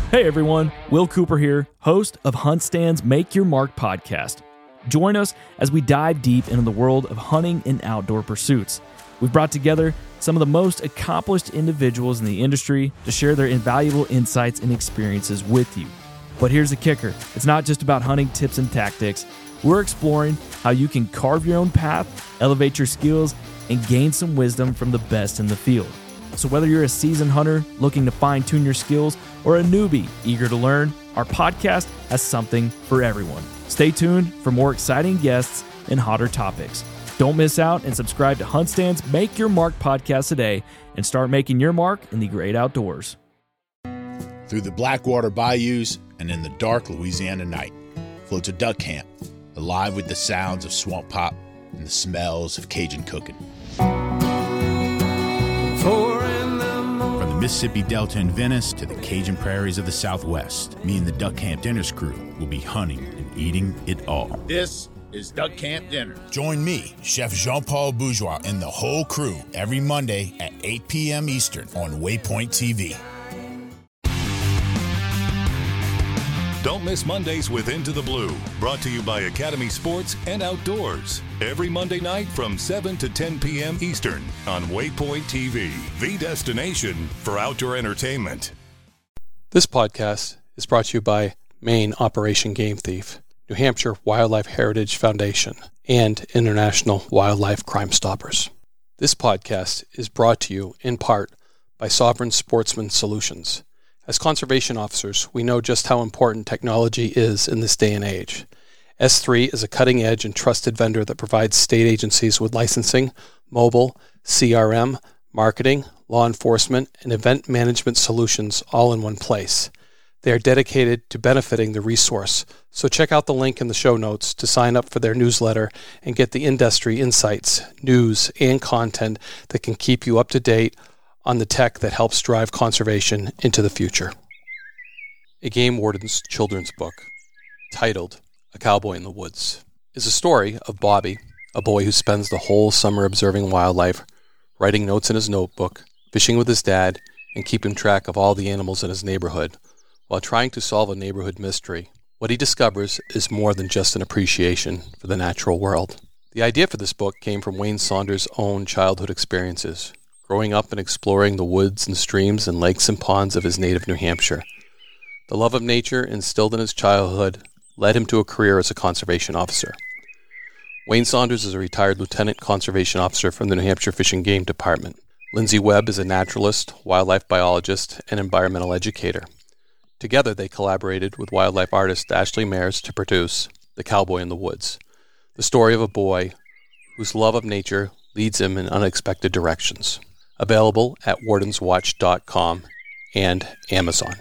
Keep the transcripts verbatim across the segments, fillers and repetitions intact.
Hey everyone, Will Cooper here, host of HuntStand's Make Your Mark podcast. Join us as we dive deep into the world of hunting and outdoor pursuits. We've brought together some of the most accomplished individuals in the industry to share their invaluable insights and experiences with you. But here's the kicker. It's not just about hunting tips and tactics. We're exploring how you can carve your own path, elevate your skills, and gain some wisdom from the best in the field. So whether you're a seasoned hunter looking to fine-tune your skills or a newbie eager to learn, our podcast has something for everyone. Stay tuned for more exciting guests and hotter topics. Don't miss out and subscribe to HuntStand's Make Your Mark podcast today and start making your mark in the great outdoors. Through the Blackwater bayous and in the dark Louisiana night floats a duck camp, alive with the sounds of swamp pop and the smells of Cajun cooking. From the Mississippi Delta in Venice to the Cajun prairies of the Southwest, me and the Duck Camp Dinners crew will be hunting and eating it all. This is Duck Camp Dinner. Join me, Chef Jean-Paul Bourgeois, and the whole crew every Monday at eight p.m. Eastern on Waypoint T V. Don't miss Mondays with Into the Blue, brought to you by Academy Sports and Outdoors. Every Monday night from seven to ten p.m. Eastern on Waypoint T V, the destination for outdoor entertainment. This podcast is brought to you by Maine Operation Game Thief, New Hampshire Wildlife Heritage Foundation, and International Wildlife Crime Stoppers. This podcast is brought to you in part by Sovereign Sportsman Solutions. As conservation officers, we know just how important technology is in this day and age. S three is a cutting-edge and trusted vendor that provides state agencies with licensing, mobile, C R M, marketing, law enforcement, and event management solutions all in one place. They are dedicated to benefiting the resource, so check out the link in the show notes to sign up for their newsletter and get the industry insights, news, and content that can keep you up to date on the tech that helps drive conservation into the future. A game warden's children's book, titled A Cowboy in the Woods, is a story of Bobby, a boy who spends the whole summer observing wildlife, writing notes in his notebook, fishing with his dad, and keeping track of all the animals in his neighborhood, while trying to solve a neighborhood mystery. What he discovers is more than just an appreciation for the natural world. The idea for this book came from Wayne Saunders' own childhood experiences, growing up and exploring the woods and streams and lakes and ponds of his native New Hampshire. The love of nature instilled in his childhood led him to a career as a conservation officer. Wayne Saunders is a retired lieutenant conservation officer from the New Hampshire Fish and Game Department. Lindsay Webb is a naturalist, wildlife biologist, and environmental educator. Together, they collaborated with wildlife artist Ashley Mayers to produce The Cowboy in the Woods, the story of a boy whose love of nature leads him in unexpected directions. Available at wardens watch dot com and Amazon.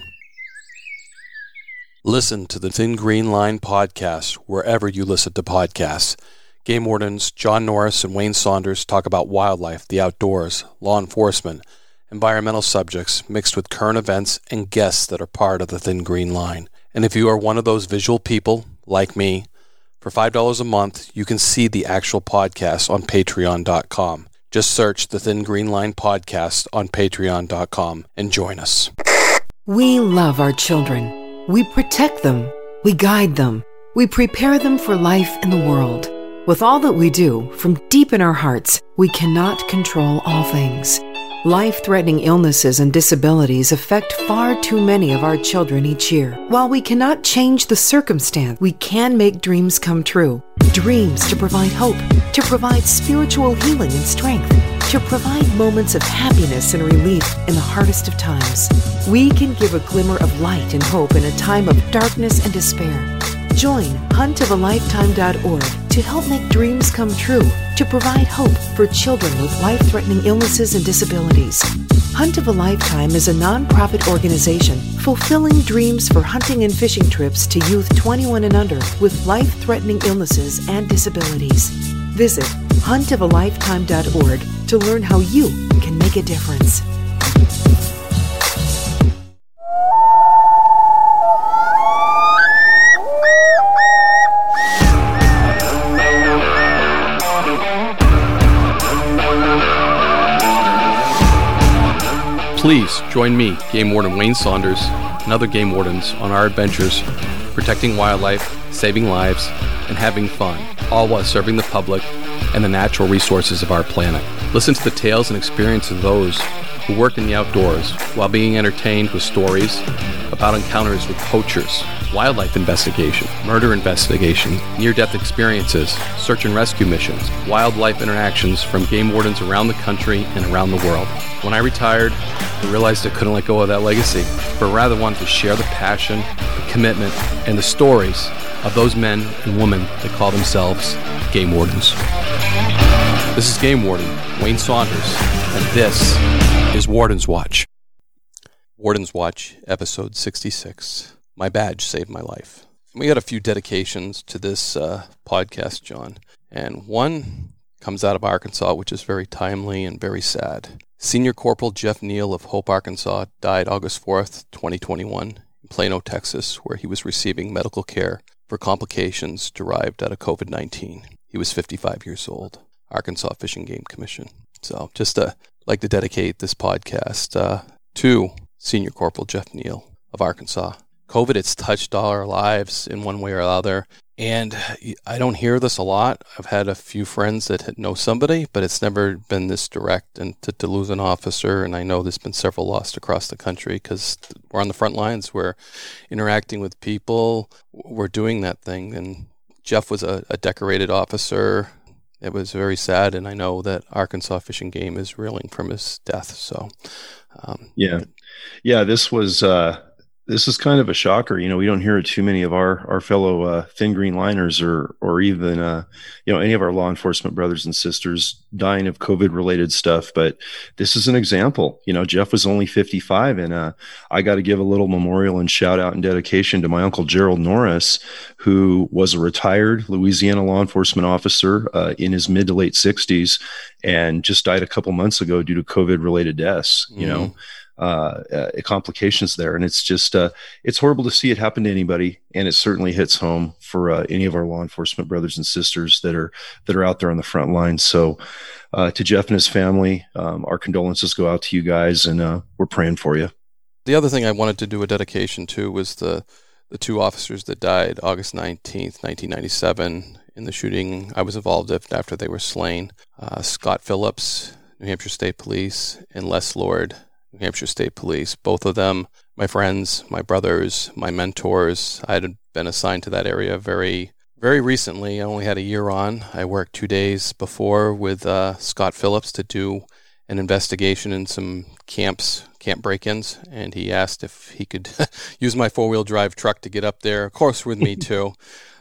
Listen to the Thin Green Line podcast wherever you listen to podcasts. Game wardens John Norris and Wayne Saunders talk about wildlife, the outdoors, law enforcement, environmental subjects mixed with current events and guests that are part of the Thin Green Line. And if you are one of those visual people, like me, for five dollars a month, you can see the actual podcast on patreon dot com. Just search the Thin Green Line podcast on patreon dot com and join us. We love our children. We protect them. We guide them. We prepare them for life in the world. With all that we do, from deep in our hearts, we cannot control all things. Life-threatening illnesses and disabilities affect far too many of our children each year. While we cannot change the circumstance, we can make dreams come true. Dreams to provide hope, to provide spiritual healing and strength, to provide moments of happiness and relief in the hardest of times. We can give a glimmer of light and hope in a time of darkness and despair. Join hunt of a lifetime dot org to help make dreams come true, to provide hope for children with life-threatening illnesses and disabilities. Hunt of a Lifetime is a non-profit organization fulfilling dreams for hunting and fishing trips to youth twenty-one and under with life-threatening illnesses and disabilities. Visit hunt of a lifetime dot org to learn how you can make a difference. Please Join me, Game Warden Wayne Saunders, and other game wardens on our adventures protecting wildlife, saving lives, and having fun, all while serving the public and the natural resources of our planet. Listen to the tales and experiences of those who work in the outdoors while being entertained with stories about encounters with poachers, wildlife investigation, murder investigation, near-death experiences, search and rescue missions, wildlife interactions from game wardens around the country and around the world. When I retired, I realized I couldn't let go of that legacy, but rather wanted to share the passion, the commitment, and the stories of those men and women that call themselves game wardens. This is Game Warden Wayne Saunders, and this is Warden's Watch. Warden's Watch, episode sixty-six. My badge saved my life. We got a few dedications to this uh, podcast, John, and one comes out of Arkansas, which is very timely and very sad. Senior Corporal Jeff Neal of Hope, Arkansas, died August fourth, twenty twenty-one, in Plano, Texas, where he was receiving medical care for complications derived out of covid nineteen. He was fifty-five years old. Arkansas Fish and Game Commission. So just uh, like to dedicate this podcast uh, to Senior Corporal Jeff Neal of Arkansas. COVID, it's touched all our lives in one way or other. And I don't hear this a lot. I've had a few friends that know somebody, but it's never been this direct. And to, to lose an officer, and I know there's been several lost across the country because we're on the front lines. We're interacting with people. We're doing that thing. And Jeff was a, a decorated officer. It was very sad, and I know that Arkansas Fish and Game is reeling from his death. So, um, yeah, yeah, this was uh, this is kind of a shocker. You know, we don't hear too many of our our fellow uh, Thin Green Liners, or or even uh, you know any of our law enforcement brothers and sisters dying of COVID related stuff. But this is an example. You know, Jeff was only fifty-five, and uh, I got to give a little memorial and shout out and dedication to my uncle Gerald Norris, who was a retired Louisiana law enforcement officer uh, in his mid to late sixties, and just died a couple months ago due to COVID related deaths. You mm. know. Uh, uh, complications there. And it's just, uh, it's horrible to see it happen to anybody. And it certainly hits home for uh, any of our law enforcement brothers and sisters that are, that are out there on the front lines. So uh, to Jeff and his family, um, our condolences go out to you guys, and uh, we're praying for you. The other thing I wanted to do a dedication to was the, the two officers that died August nineteenth, nineteen ninety-seven in the shooting I was involved in after they were slain. Uh, Scott Phillips, New Hampshire State Police, and Les Lord, New Hampshire State Police. Both of them, my friends, my brothers, my mentors. I had been assigned to that area very, very recently. I only had a year on. I worked two days before with uh, Scott Phillips to do an investigation in some camps, camp break-ins, and he asked if he could use my four-wheel drive truck to get up there, of course with me too.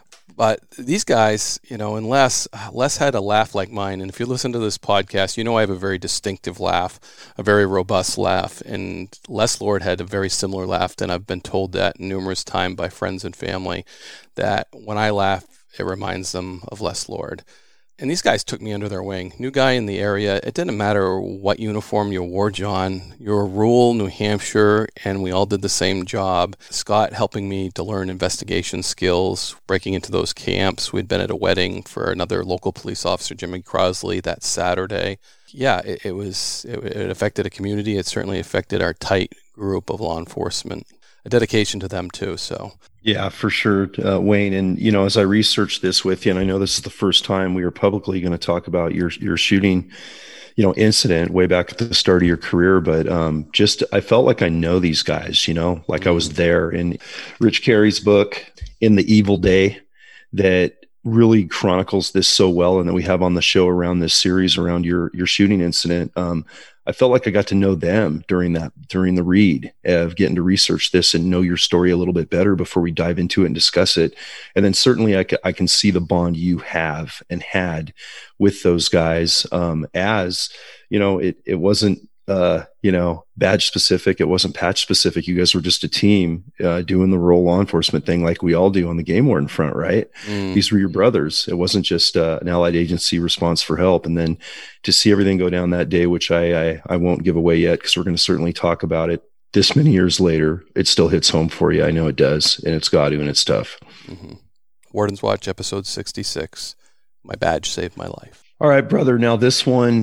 But these guys, you know, and Les, Les had a laugh like mine. And if you listen to this podcast, you know I have a very distinctive laugh, a very robust laugh. And Les Lord had a very similar laugh. And I've been told that numerous times by friends and family, that when I laugh, it reminds them of Les Lord. And these guys took me under their wing. New guy in the area. It didn't matter what uniform you wore, John. You're rural New Hampshire, and we all did the same job. Scott helping me to learn investigation skills, breaking into those camps. We'd been at a wedding for another local police officer, Jimmy Crosley, that Saturday. Yeah, it, it was. It, it affected a community. It certainly affected our tight group of law enforcement. A dedication to them too. So. Yeah, for sure, uh, Wayne. And, you know, as I researched this with you, and I know this is the first time we are publicly going to talk about your, your shooting, you know, incident way back at the start of your career. But um, just, I felt like I know these guys, you know, like I was there. In Rich Carey's book, In the Evil Day, that really chronicles this so well, and that we have on the show around this series around your, your shooting incident. Um, I felt like I got to know them during that, during the read of getting to research this and know your story a little bit better before we dive into it and discuss it. And then certainly I, c- I can see the bond you have and had with those guys. Um, as you know, it, it wasn't, uh, you know, badge specific. It wasn't patch specific. You guys were just a team, uh, doing the rural law enforcement thing like we all do on the game warden front, right? Mm. These were your brothers. It wasn't just uh, an allied agency response for help. And then to see everything go down that day, which I, I, I won't give away yet, because we're going to certainly talk about it this many years later, it still hits home for you. I know it does. And it's got to, and it's tough. Mm-hmm. Warden's Watch, episode sixty-six. My badge saved my life. All right, brother. Now this one,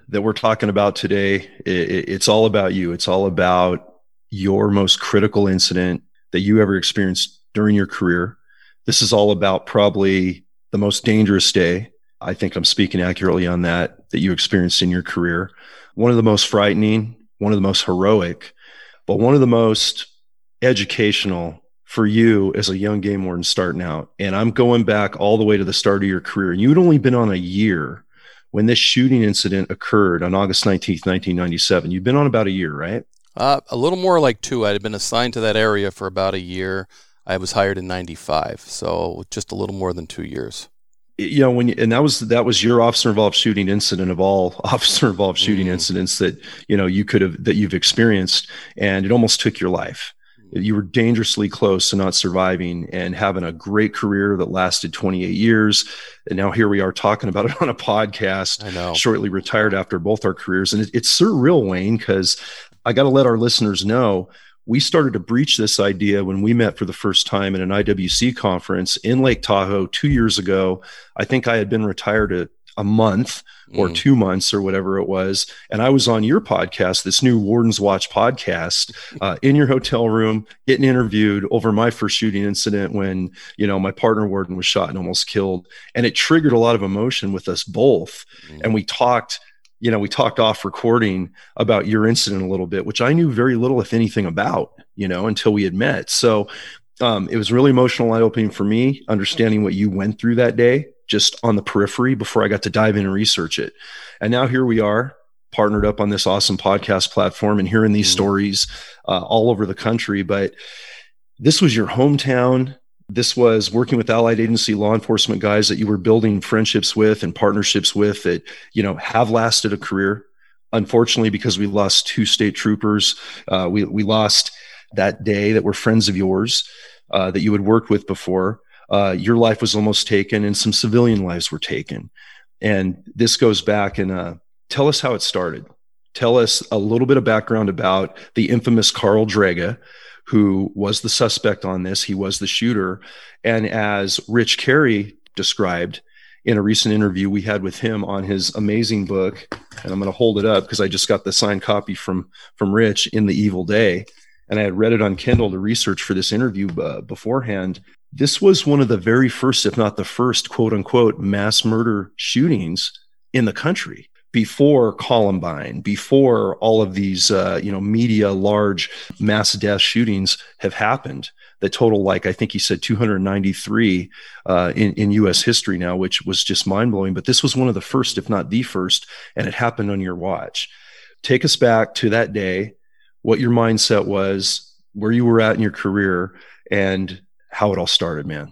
that we're talking about today, it, it's all about you. It's all about your most critical incident that you ever experienced during your career. This is all about probably the most dangerous day. I think I'm speaking accurately on that, that you experienced in your career. One of the most frightening, one of the most heroic, but one of the most educational for you as a young game warden starting out. And I'm going back all the way to the start of your career. And you'd only been on a year when this shooting incident occurred on August nineteenth, nineteen ninety-seven. You've been on about a year, right? Uh, a little more like two. I had been assigned to that area for about a year. I was hired in ninety-five, so just a little more than two years. You know, when you, and that was that was your officer-involved shooting incident of all officer-involved shooting mm. incidents that you know you could have that you've experienced, and it almost took your life. You were dangerously close to not surviving and having a great career that lasted twenty-eight years. And now here we are talking about it on a podcast. I know. Shortly retired after both our careers, and it, it's surreal, Wayne, because I got to let our listeners know. We started to breach this idea when we met for the first time at an I W C conference in Lake Tahoe two years ago. I think I had been retired a, a month or mm. two months or whatever it was. And I was on your podcast, this new Warden's Watch podcast, uh, in your hotel room, getting interviewed over my first shooting incident when, you know, my partner warden was shot and almost killed. And it triggered a lot of emotion with us both. Mm. And we talked You know, we talked off recording about your incident a little bit, which I knew very little, if anything, about, you know, until we had met. So um, it was really emotional, eye-opening for me, understanding what you went through that day, just on the periphery before I got to dive in and research it. And now here we are, partnered up on this awesome podcast platform and hearing these mm-hmm. stories uh, all over the country. But this was your hometown. This was working with allied agency law enforcement guys that you were building friendships with and partnerships with that, you know, have lasted a career. Unfortunately, because we lost two state troopers, uh, we, we lost that day that were friends of yours uh, that you had worked with before. Uh, your life was almost taken and some civilian lives were taken. And this goes back and uh, tell us how it started. Tell us a little bit of background about the infamous Carl Draga, who was the suspect on this. He was the shooter. And as Rich Carey described in a recent interview we had with him on his amazing book, and I'm going to hold it up because I just got the signed copy from, from Rich, In the Evil Day. And I had read it on Kindle to research for this interview uh, beforehand. This was one of the very first, if not the first, quote unquote, mass murder shootings in the country. Before Columbine, before all of these, uh, you know, media large mass death shootings have happened that total, like, I think he said two hundred ninety-three uh, in, in U S history now, which was just mind blowing. But this was one of the first, if not the first, and it happened on your watch. Take us back to that day, what your mindset was, where you were at in your career, and how it all started, man.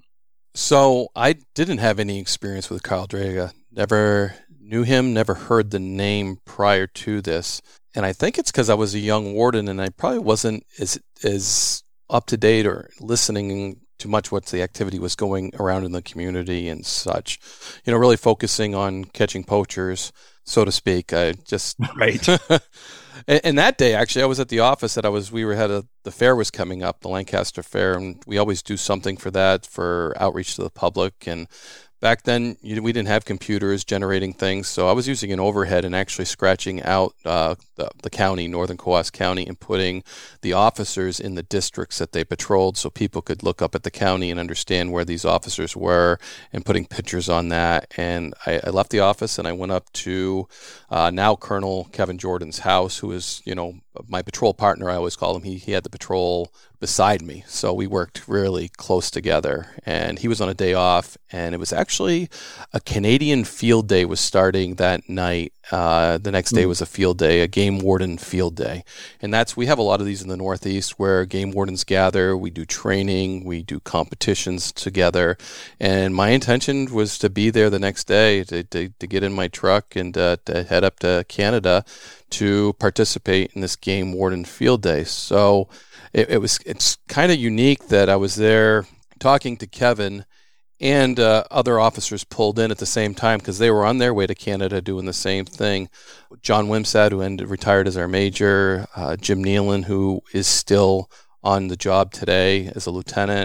So I didn't have any experience with Carl Draga. Never knew him, never heard the name prior to this. And I think it's because I was a young warden and I probably wasn't as as up to date or listening to much what the activity was going around in the community and such. You know, really focusing on catching poachers, so to speak. I just right. and, and that day, actually, I was at the office that I was. We were had a the fair was coming up, the Lancaster Fair, and we always do something for that for outreach to the public. And back then, you, we didn't have computers generating things, so I was using an overhead and actually scratching out uh, the, the county, Northern Coos County, and putting the officers in the districts that they patrolled so people could look up at the county and understand where these officers were and putting pictures on that. And I, I left the office and I went up to uh, now Colonel Kevin Jordan's house, who is, you know, my patrol partner, I always call him. He, he had the patrol beside me, so we worked really close together. And he was on a day off, and it was actually a Canadian field day was starting that night. Uh, the next day was a field day, a game warden field day. And that's, we have a lot of these in the Northeast where game wardens gather, we do training, we do competitions together. And my intention was to be there the next day, to, to, to get in my truck and uh, to head up to Canada to participate in this game warden field day. So it, it was, it's kind of unique that I was there talking to Kevin and uh, other officers pulled in at the same time because they were on their way to Canada doing the same thing. John Wimsad, who ended, retired as our major, uh, Jim Nealon, who is still on the job today as a lieutenant,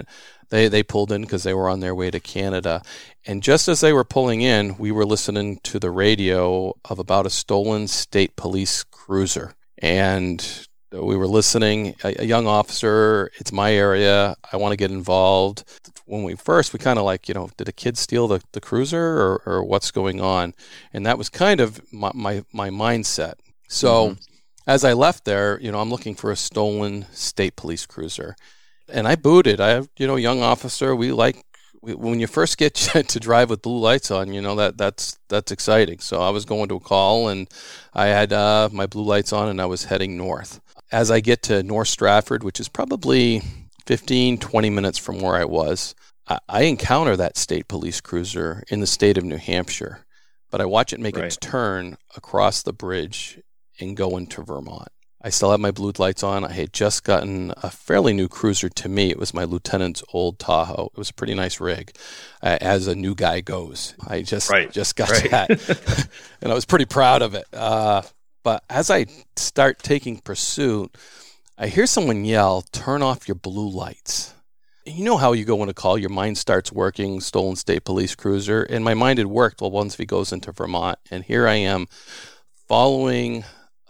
They they pulled in because they were on their way to Canada. And just as they were pulling in, we were listening to the radio of about a stolen state police cruiser. And we were listening, a, a young officer, it's my area, I want to get involved. When we first, we kind of like, you know, did a kid steal the, the cruiser or, or what's going on? And that was kind of my, my, my mindset. So mm-hmm. as I left there, you know, I'm looking for a stolen state police cruiser. And I booted. I have, you know, young officer, we like, we, when you first get to drive with blue lights on, you know, that that's that's exciting. So I was going to a call and I had uh, my blue lights on and I was heading north. As I get to North Stratford, which is probably fifteen, twenty minutes from where I was, I, I encounter that state police cruiser in the state of New Hampshire. But I watch it make right. its turn across the bridge and go into Vermont. I still have my blue lights on. I had just gotten a fairly new cruiser to me. It was my lieutenant's old Tahoe. It was a pretty nice rig, uh, as a new guy goes. I just right. just got right. that, and I was pretty proud of it. Uh, but as I start taking pursuit, I hear someone yell, "Turn off your blue lights." You know how you go in a call, your mind starts working, stolen state police cruiser, and my mind had worked well once he goes into Vermont, and here I am following...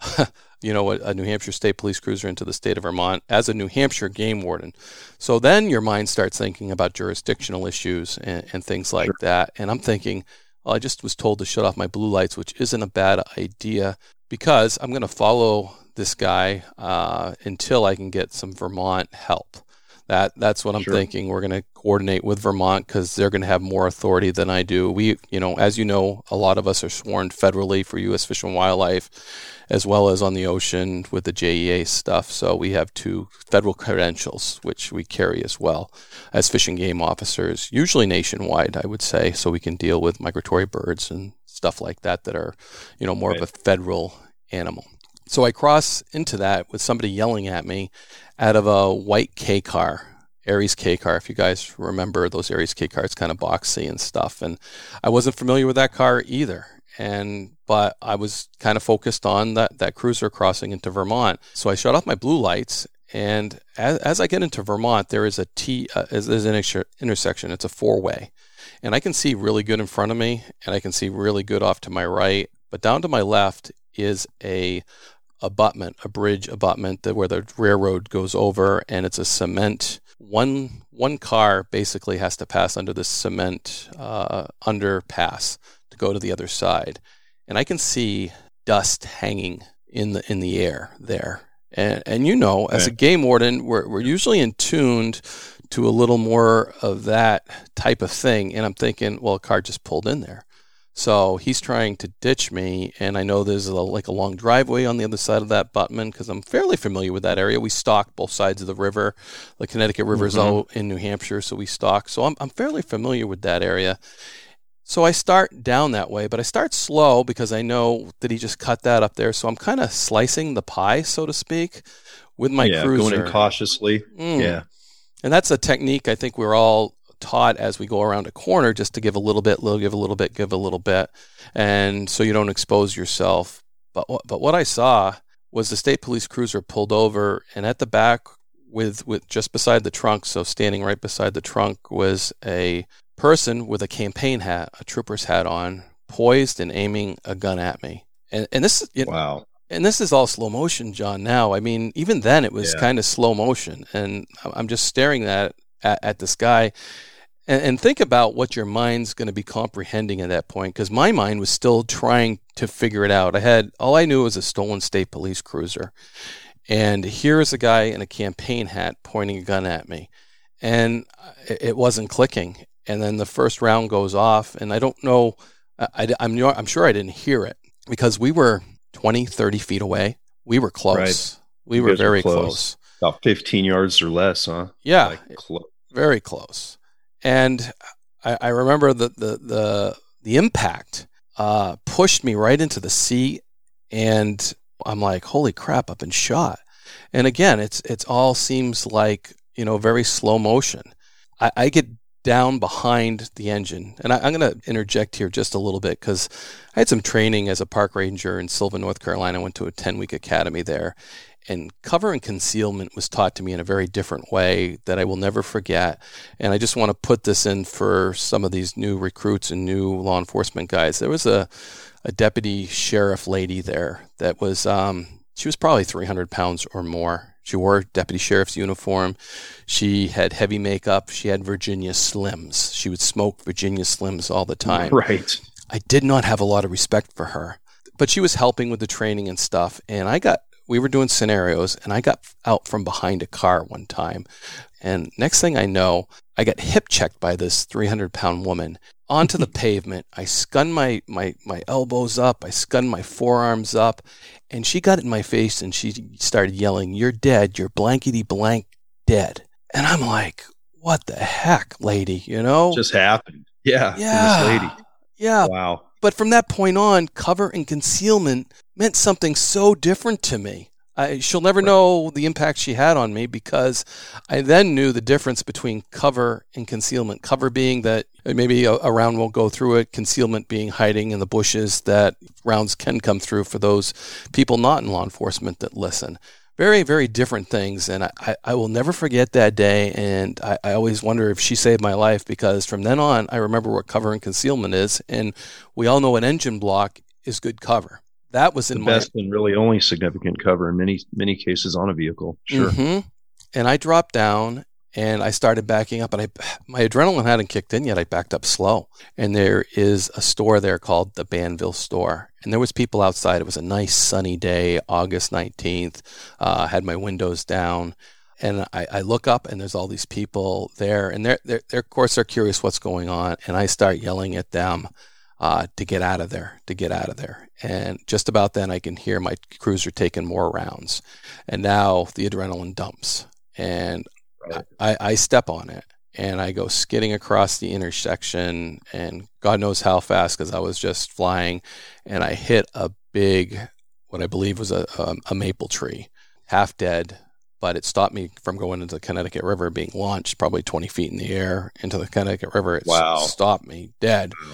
you know, a, a New Hampshire State Police cruiser into the state of Vermont as a New Hampshire game warden. So then your mind starts thinking about jurisdictional issues and, and things like sure. that. And I'm thinking, well, I just was told to shut off my blue lights, which isn't a bad idea because I'm going to follow this guy uh, until I can get some Vermont help. That That's what I'm sure. thinking. We're going to coordinate with Vermont because they're going to have more authority than I do. We, you know, as you know, a lot of us are sworn federally for U S Fish and Wildlife, as well as on the ocean with the J E A stuff. So we have two federal credentials, which we carry as well as fish and game officers, usually nationwide, I would say, so we can deal with migratory birds and stuff like that that are, you know, more right. of a federal animal. So I cross into that with somebody yelling at me out of a white K car, Aries K car. If you guys remember those Aries K cars, kind of boxy and stuff. And I wasn't familiar with that car either. And but I was kind of focused on that, that cruiser crossing into Vermont. So I shut off my blue lights. And as, as I get into Vermont, there is a T, uh, there's an inter- intersection. It's a four-way. And I can see really good in front of me, and I can see really good off to my right. But down to my left is a abutment, a bridge abutment that where the railroad goes over, and it's a cement. One one car basically has to pass under this cement uh, underpass to go to the other side, and I can see dust hanging in the in the air there. And and you know, as a game warden, we're we're usually in tuned to a little more of that type of thing. And I'm thinking, well, a car just pulled in there. So he's trying to ditch me, and I know there's a, like a long driveway on the other side of that abutment because I'm fairly familiar with that area. We stock both sides of the river. The Connecticut River's mm-hmm. out in New Hampshire, so we stock. So I'm I'm fairly familiar with that area. So I start down that way, but I start slow because I know that he just cut that up there. So I'm kind of slicing the pie, so to speak, with my yeah, cruiser. Going in cautiously. Mm. Yeah. And that's a technique I think we're all taught as we go around a corner, just to give a little bit, little, give a little bit, give a little bit, and so you don't expose yourself. But but what I saw was the state police cruiser pulled over, and at the back, with with just beside the trunk, so standing right beside the trunk, was a person with a campaign hat, a trooper's hat on, poised and aiming a gun at me. And and this you know, wow. And this is all slow motion, John. Now, I mean, even then it was yeah. kind of slow motion, and I'm just staring at at, at this guy. And, and think about what your mind's going to be comprehending at that point, because my mind was still trying to figure it out. I had all I knew was a stolen state police cruiser, and here's a guy in a campaign hat pointing a gun at me, and it, it wasn't clicking. And then the first round goes off, and I don't know. I, I'm I'm sure I didn't hear it because we were twenty, thirty feet away. We were close. Right. We you were very close. close. About fifteen yards or less, huh? Yeah, like clo- very close. And I, I remember the the the, the impact uh, pushed me right into the seat, and I'm like, "Holy crap! I've been shot." And again, it's it's all seems like, you know, very slow motion. I, I get down behind the engine, and I, I'm going to interject here just a little bit because I had some training as a park ranger in Sylvan, North Carolina. I went to a ten-week academy there. and cover and concealment was taught to me in a very different way that I will never forget. And I just want to put this in for some of these new recruits and new law enforcement guys. There was a, a deputy sheriff lady there that was, um, she was probably three hundred pounds or more. She wore a deputy sheriff's uniform. She had heavy makeup. She had Virginia Slims. She would smoke Virginia Slims all the time. Right. I did not have a lot of respect for her, but she was helping with the training and stuff. And I got, we were doing scenarios, and I got out from behind a car one time. And next thing I know, I got hip checked by this three hundred pound woman onto the pavement. I scunned my, my, my elbows up. I scunned my forearms up, and she got in my face and she started yelling, "You're dead. You're blankety blank dead." And I'm like, what the heck, lady, you know? Just happened. Yeah. Yeah. This lady. Yeah. Wow. But from that point on, cover and concealment meant something so different to me. I, she'll never know the impact she had on me, because I then knew the difference between cover and concealment. Cover being that maybe a, a round won't go through it. Concealment being hiding in the bushes that rounds can come through for those people not in law enforcement that listen. Very, very different things. And I, I, I will never forget that day. And I, I always wonder if she saved my life, because from then on, I remember what cover and concealment is. And we all know an engine block is good cover. That was in the my best and really only significant cover in many, many cases on a vehicle. Sure. Mm-hmm. And I dropped down and I started backing up, and I, my adrenaline hadn't kicked in yet. I backed up slow. And there is a store there called the Banville store. And there was people outside. It was a nice sunny day, August nineteenth. Uh, I had my windows down. And I, I look up, and there's all these people there. And they're, they're, they're, of course, they're curious what's going on. And I start yelling at them uh, to get out of there, to get out of there. And just about then, I can hear my cruiser taking more rounds. And now the adrenaline dumps. And right. I, I step on it. And I go skidding across the intersection, and God knows how fast, because I was just flying. And I hit a big, what I believe was a, a, a maple tree, half dead. But it stopped me from going into the Connecticut River, being launched probably twenty feet in the air into the Connecticut River. It wow. stopped me dead. Wow.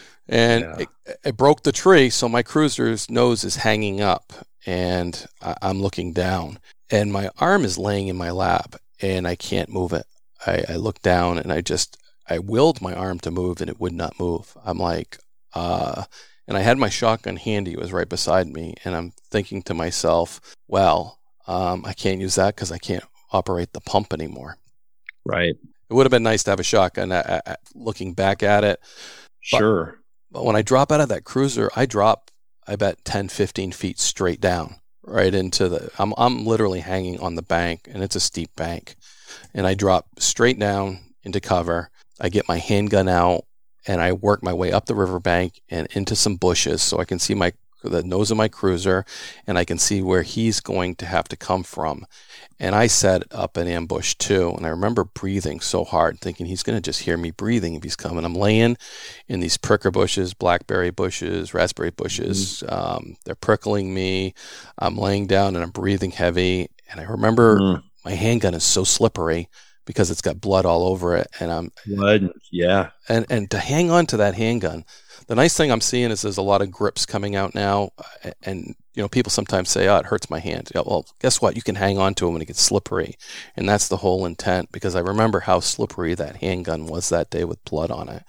And yeah. it, it broke the tree, so my cruiser's nose is hanging up, and I, I'm looking down. And my arm is laying in my lap, and I can't move it. I, I look down, and I just, I willed my arm to move, and it would not move. I'm like, uh, and I had my shotgun handy. It was right beside me, and I'm thinking to myself, well, um, I can't use that because I can't operate the pump anymore. Right. It would have been nice to have a shotgun. I, I, looking back at it. Sure. But, but when I drop out of that cruiser, I drop, I bet, ten, fifteen feet straight down, right into the, I'm, I'm literally hanging on the bank, and it's a steep bank. And I drop straight down into cover. I get my handgun out, and I work my way up the riverbank and into some bushes so I can see my the nose of my cruiser, and I can see where he's going to have to come from. And I set up an ambush too. And I remember breathing so hard, thinking he's going to just hear me breathing if he's coming. I'm laying in these pricker bushes, blackberry bushes, raspberry bushes. Mm-hmm. Um, they're prickling me. I'm laying down and I'm breathing heavy. And I remember mm. my handgun is so slippery because it's got blood all over it. And I'm blood. Yeah. And, and to hang on to that handgun, the nice thing I'm seeing is there's a lot of grips coming out now. And, you know, people sometimes say, oh, it hurts my hand. Yeah, well, guess what? You can hang on to them when it gets slippery. And that's the whole intent, because I remember how slippery that handgun was that day with blood on it.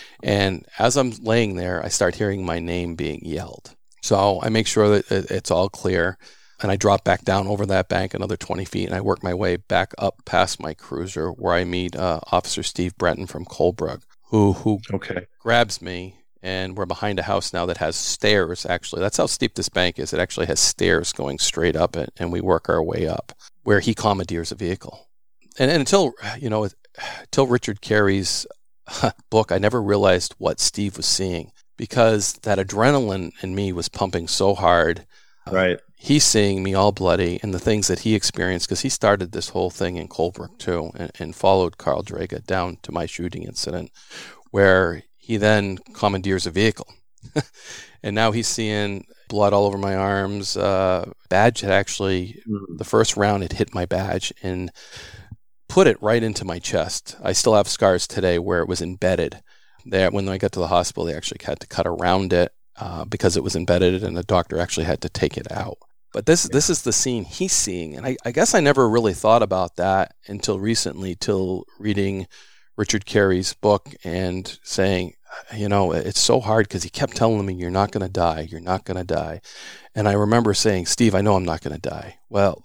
And as I'm laying there, I start hearing my name being yelled. So I make sure that it's all clear. And I drop back down over that bank another twenty feet, and I work my way back up past my cruiser, where I meet uh, Officer Steve Brenton from Colebrook, who, who okay. grabs me. And we're behind a house now that has stairs, actually. That's how steep this bank is. It actually has stairs going straight up it, and we work our way up, where he commandeers a vehicle. And, and until, you know, until Richard Carey's book, I never realized what Steve was seeing, because that adrenaline in me was pumping so hard. Right. Uh, he's seeing me all bloody, and the things that he experienced, because he started this whole thing in Colebrook, too, and, and followed Carl Draga down to my shooting incident, where he then commandeers a vehicle. And now he's seeing blood all over my arms. Uh, badge had actually, mm. the first round had hit my badge and put it right into my chest. I still have scars today where it was embedded. There, when I got to the hospital, they actually had to cut around it uh, because it was embedded, and the doctor actually had to take it out. But this this is the scene he's seeing. And I, I guess I never really thought about that until recently, till reading Richard Carey's book and saying, you know, it's so hard because he kept telling me, you're not going to die. You're not going to die. And I remember saying, Steve, I know I'm not going to die. Well,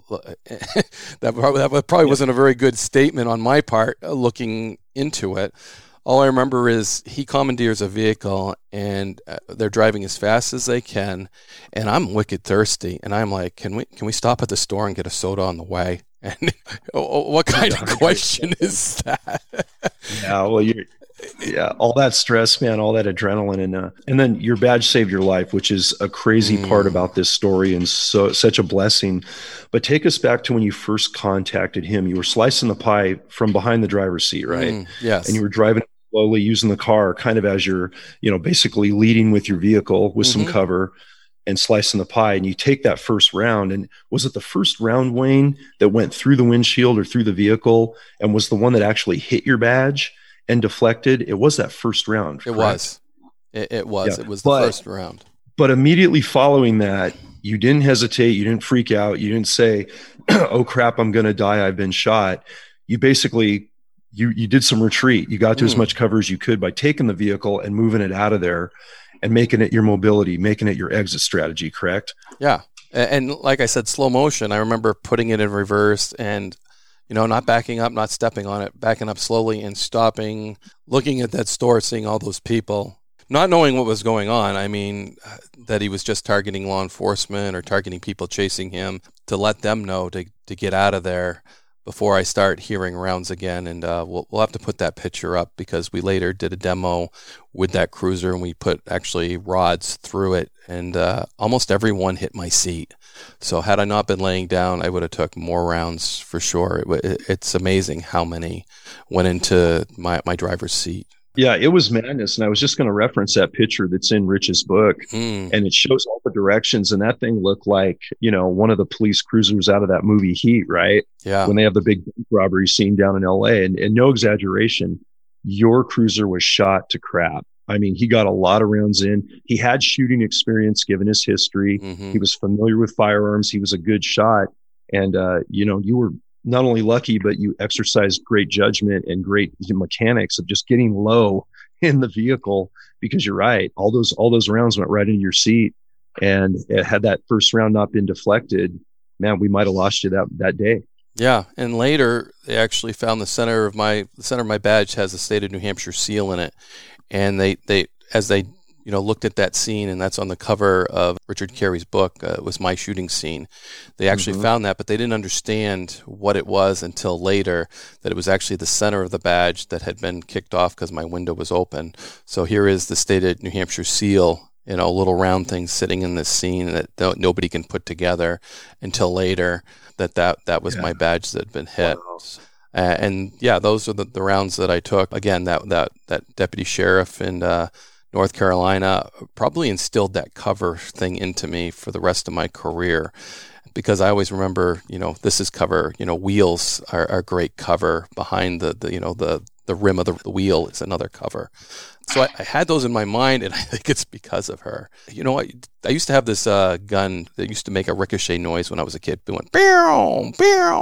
that probably, that probably wasn't a very good statement on my part looking into it. All I remember is he commandeers a vehicle and they're driving as fast as they can. And I'm wicked thirsty. And I'm like, can we, can we stop at the store and get a soda on the way? And what kind of question is that? Yeah, well, you're, yeah, all that stress, man, all that adrenaline, and uh, and then your badge saved your life, which is a crazy mm. part about this story, and so such a blessing. But take us back to when you first contacted him. You were slicing the pie from behind the driver's seat, right? Mm, yes. And you were driving slowly, using the car kind of as you're, you know, basically leading with your vehicle with mm-hmm. some cover and slicing the pie. And you take that first round. And was it the first round, Wayne, that went through the windshield or through the vehicle and was the one that actually hit your badge and deflected? It was that first round. It correct? was. It, it was. Yeah. It was the but, first round. But immediately following that, you didn't hesitate. You didn't freak out. You didn't say, oh, crap, I'm going to die. I've been shot. You basically, you you did some retreat. You got to mm. as much cover as you could by taking the vehicle and moving it out of there and making it your mobility, making it your exit strategy, correct? Yeah. And like I said, slow motion. I remember putting it in reverse and, you know, not backing up, not stepping on it, backing up slowly and stopping, looking at that store, seeing all those people, not knowing what was going on. I mean, that he was just targeting law enforcement or targeting people chasing him, to let them know to, to get out of there before I start hearing rounds again. And uh, we'll, we'll have to put that picture up because we later did a demo with that cruiser and we put actually rods through it, and uh, almost everyone hit my seat. So had I not been laying down, I would have took more rounds for sure. It, it's amazing how many went into my, my driver's seat. Yeah, it was madness. And I was just going to reference that picture that's in Rich's book, mm. and it shows all the directions. And that thing looked like, you know, one of the police cruisers out of that movie Heat, right? Yeah. When they have the big robbery scene down in L A. And, and no exaggeration, your cruiser was shot to crap. I mean, he got a lot of rounds in. He had shooting experience given his history. Mm-hmm. He was familiar with firearms. He was a good shot. And, uh, you know, you were not only lucky, but you exercised great judgment and great mechanics of just getting low in the vehicle, because you're right. All those, all those rounds went right into your seat. And it, had that first round not been deflected, man, we might've lost you that, that day. Yeah. And later they actually found the center of my, the center of my badge has the state of New Hampshire seal in it. And they, they, as they, you know, looked at that scene, and that's on the cover of Richard Carey's book, uh, it was my shooting scene. They actually mm-hmm. found that, but they didn't understand what it was until later, that it was actually the center of the badge that had been kicked off because my window was open. So here is the state of New Hampshire seal, you know, a little round thing sitting in this scene that nobody can put together until later, that that, that was yeah. my badge that had been hit. Wow. Uh, and yeah, those are the, the rounds that I took. Again, that, that, that deputy sheriff and, uh, North Carolina probably instilled that cover thing into me for the rest of my career, because I always remember, you know, this is cover, you know, wheels are, are great cover behind the, the, you know, the, the rim of the, the wheel is another cover. So I, I had those in my mind, and I think it's because of her. You know, I, I used to have this uh, gun that used to make a ricochet noise when I was a kid. It went, pew,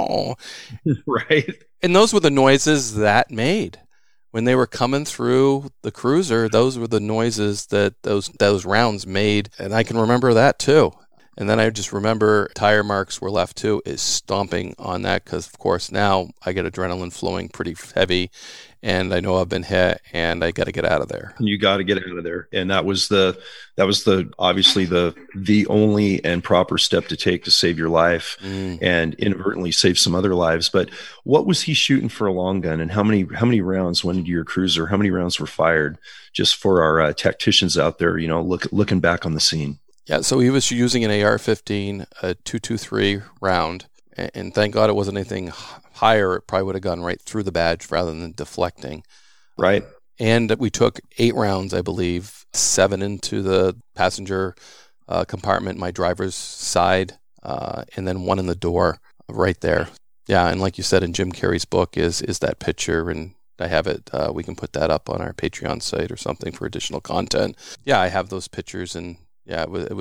pew. Right. And those were the noises that made. When they were coming through the cruiser, those were the noises that those those rounds made, and I can remember that too. And then I just remember tire marks were left too, is stomping on that, because of course now I get adrenaline flowing pretty heavy, and I know I've been hit, and I got to get out of there. You got to get out of there, and that was the that was the obviously the the only and proper step to take to save your life, mm. and inadvertently save some other lives. But what was he shooting for a long gun, and how many how many rounds went into your cruiser? How many rounds were fired? Just for our uh, tacticians out there, you know, look looking back on the scene. Yeah, so he was using an A R fifteen, a two twenty-three round, and thank God it wasn't anything higher. It probably would have gone right through the badge rather than deflecting. Right. And we took eight rounds, I believe, seven into the passenger uh, compartment, my driver's side, uh, and then one in the door right there. Yeah, and like you said in Jim Carey's book is is that picture, and I have it. Uh, we can put that up on our Patreon site or something for additional content. Yeah, I have those pictures, and yeah, it was, it was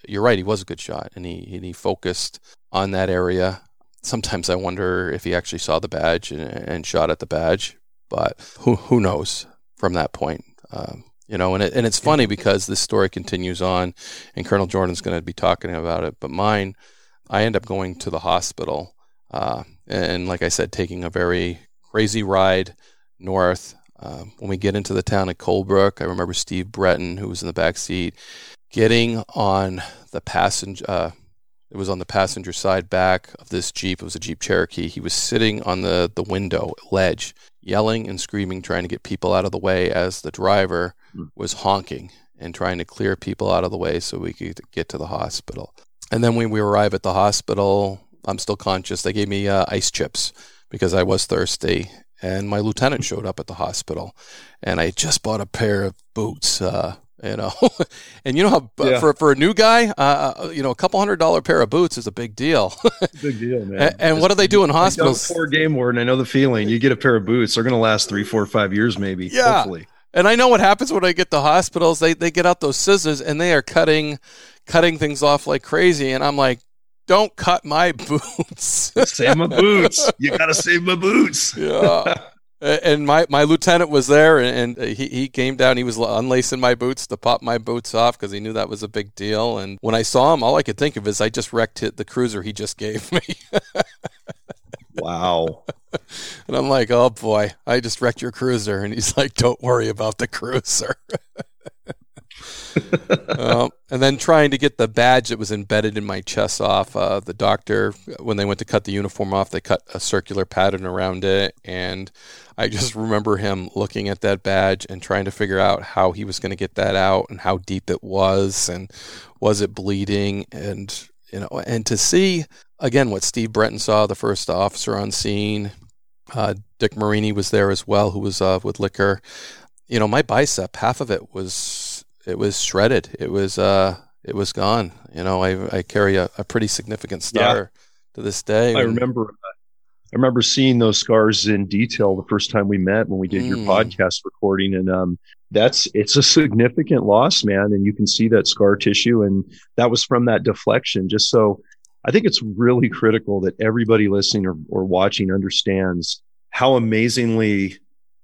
you're right, he was a good shot, and he, and he focused on that area. Sometimes I wonder if he actually saw the badge and, and shot at the badge, but who who knows from that point. Um, you know, and it, and it's funny because this story continues on, and Colonel Jordan's going to be talking about it. But mine, I end up going to the hospital, uh, and like I said, taking a very crazy ride north. Uh, when we get into the town of Colebrook, I remember Steve Breton, who was in the back seat, getting on the passenger. Uh, it was on the passenger side back of this Jeep. It was a Jeep Cherokee. He was sitting on the the window ledge, yelling and screaming, trying to get people out of the way as the driver was honking and trying to clear people out of the way so we could get to the hospital. And then when we arrive at the hospital, I'm still conscious. They gave me uh, ice chips because I was thirsty. And my lieutenant showed up at the hospital, and I just bought a pair of boots, uh, you know. And you know how yeah. for for a new guy, uh, you know, a couple hundred dollar pair of boots is a big deal. Big deal, man. and, and what do they do in hospitals? Before game warden, I know the feeling. You get a pair of boots, they're going to last three, four, five years, maybe. Yeah. Hopefully. And I know what happens when I get to hospitals. They they get out those scissors and they are cutting cutting things off like crazy, and I'm like, don't cut my boots. Save my boots. You got to save my boots. Yeah. And my, my lieutenant was there, and he, he came down. He was unlacing my boots to pop my boots off because he knew that was a big deal. And when I saw him, all I could think of is I just wrecked the cruiser he just gave me. Wow. And I'm like, oh, boy, I just wrecked your cruiser. And he's like, don't worry about the cruiser. um, and then trying to get the badge that was embedded in my chest off. Uh, the doctor, when they went to cut the uniform off, they cut a circular pattern around it. And I just remember him looking at that badge and trying to figure out how he was going to get that out and how deep it was and was it bleeding. And, you know, and to see, again, what Steve Breton saw, the first officer on scene. Uh, Dick Marini was there as well, who was uh, with liquor. You know, my bicep, half of it was... It was shredded. It was uh, it was gone. You know, I I carry a, a pretty significant scar yeah. to this day. I remember, I remember seeing those scars in detail the first time we met when we did mm. your podcast recording, and um, that's it's a significant loss, man. And you can see that scar tissue, and that was from that deflection. Just so, I think it's really critical that everybody listening or, or watching understands how amazingly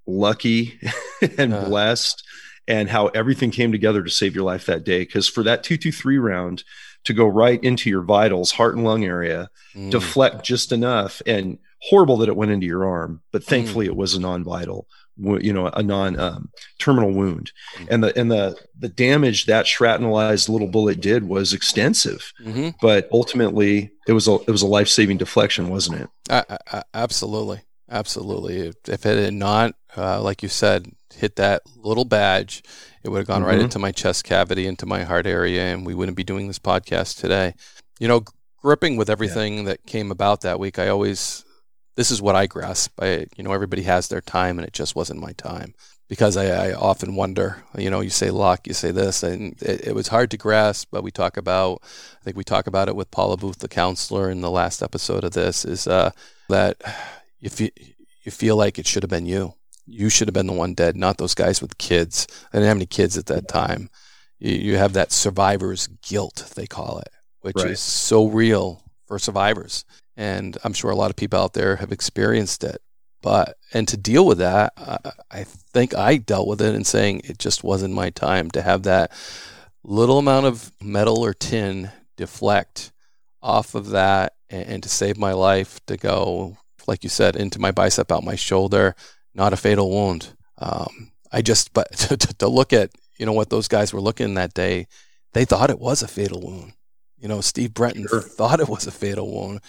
lucky and uh. blessed. And how everything came together to save your life that day. Because for that two two three round to go right into your vitals, heart and lung area, mm. deflect just enough, and horrible that it went into your arm, but thankfully mm. it was a non-vital, you know, a non-terminal um, wound. Mm. And the and the the damage that shrapnelized little bullet did was extensive, mm-hmm. but ultimately it was a it was a life-saving deflection, wasn't it? I, I, absolutely, absolutely. If, if it had not, uh, like you said, hit that little badge, it would have gone mm-hmm. right into my chest cavity, into my heart area, and we wouldn't be doing this podcast today. You know, gripping with everything yeah. that came about that week, I always, this is what I grasp. I, you know, everybody has their time, and it just wasn't my time. Because I, I often wonder, you know, you say luck, you say this, and it, it was hard to grasp, but we talk about, I think we talk about it with Paula Booth, the counselor, in the last episode of this, is uh, that you feel, you feel like it should have been you. You should have been the one dead, not those guys with kids. I didn't have any kids at that time. You, you have that survivor's guilt, they call it, which right. is so real for survivors. And I'm sure a lot of people out there have experienced it. But, and to deal with that, I, I think I dealt with it in saying it just wasn't my time to have that little amount of metal or tin deflect off of that and, and to save my life, to go, like you said, into my bicep, out my shoulder. Not a fatal wound. Um, I just, but to, to look at, you know, what those guys were looking that day, they thought it was a fatal wound. You know, Steve Breton sure. thought it was a fatal wound.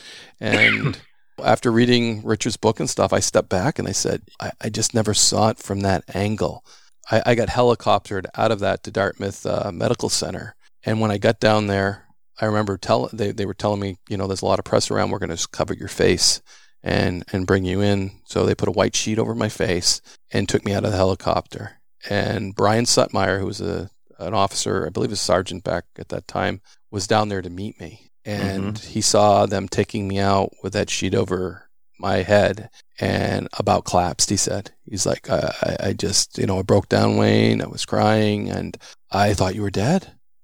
And after reading Richard's book and stuff, I stepped back and I said, I, I just never saw it from that angle. I, I got helicoptered out of that to Dartmouth uh, Medical Center. And when I got down there, I remember tell, they, they were telling me, you know, there's a lot of press around. We're going to just cover your face and and bring you in. So they put a white sheet over my face and took me out of the helicopter. And Brian Suttmeyer, who was a an officer, I believe a sergeant back at that time, was down there to meet me. And mm-hmm. he saw them taking me out with that sheet over my head and about collapsed, he said. He's like, I, I just, you know, I broke down, Wayne. I was crying and I thought you were dead.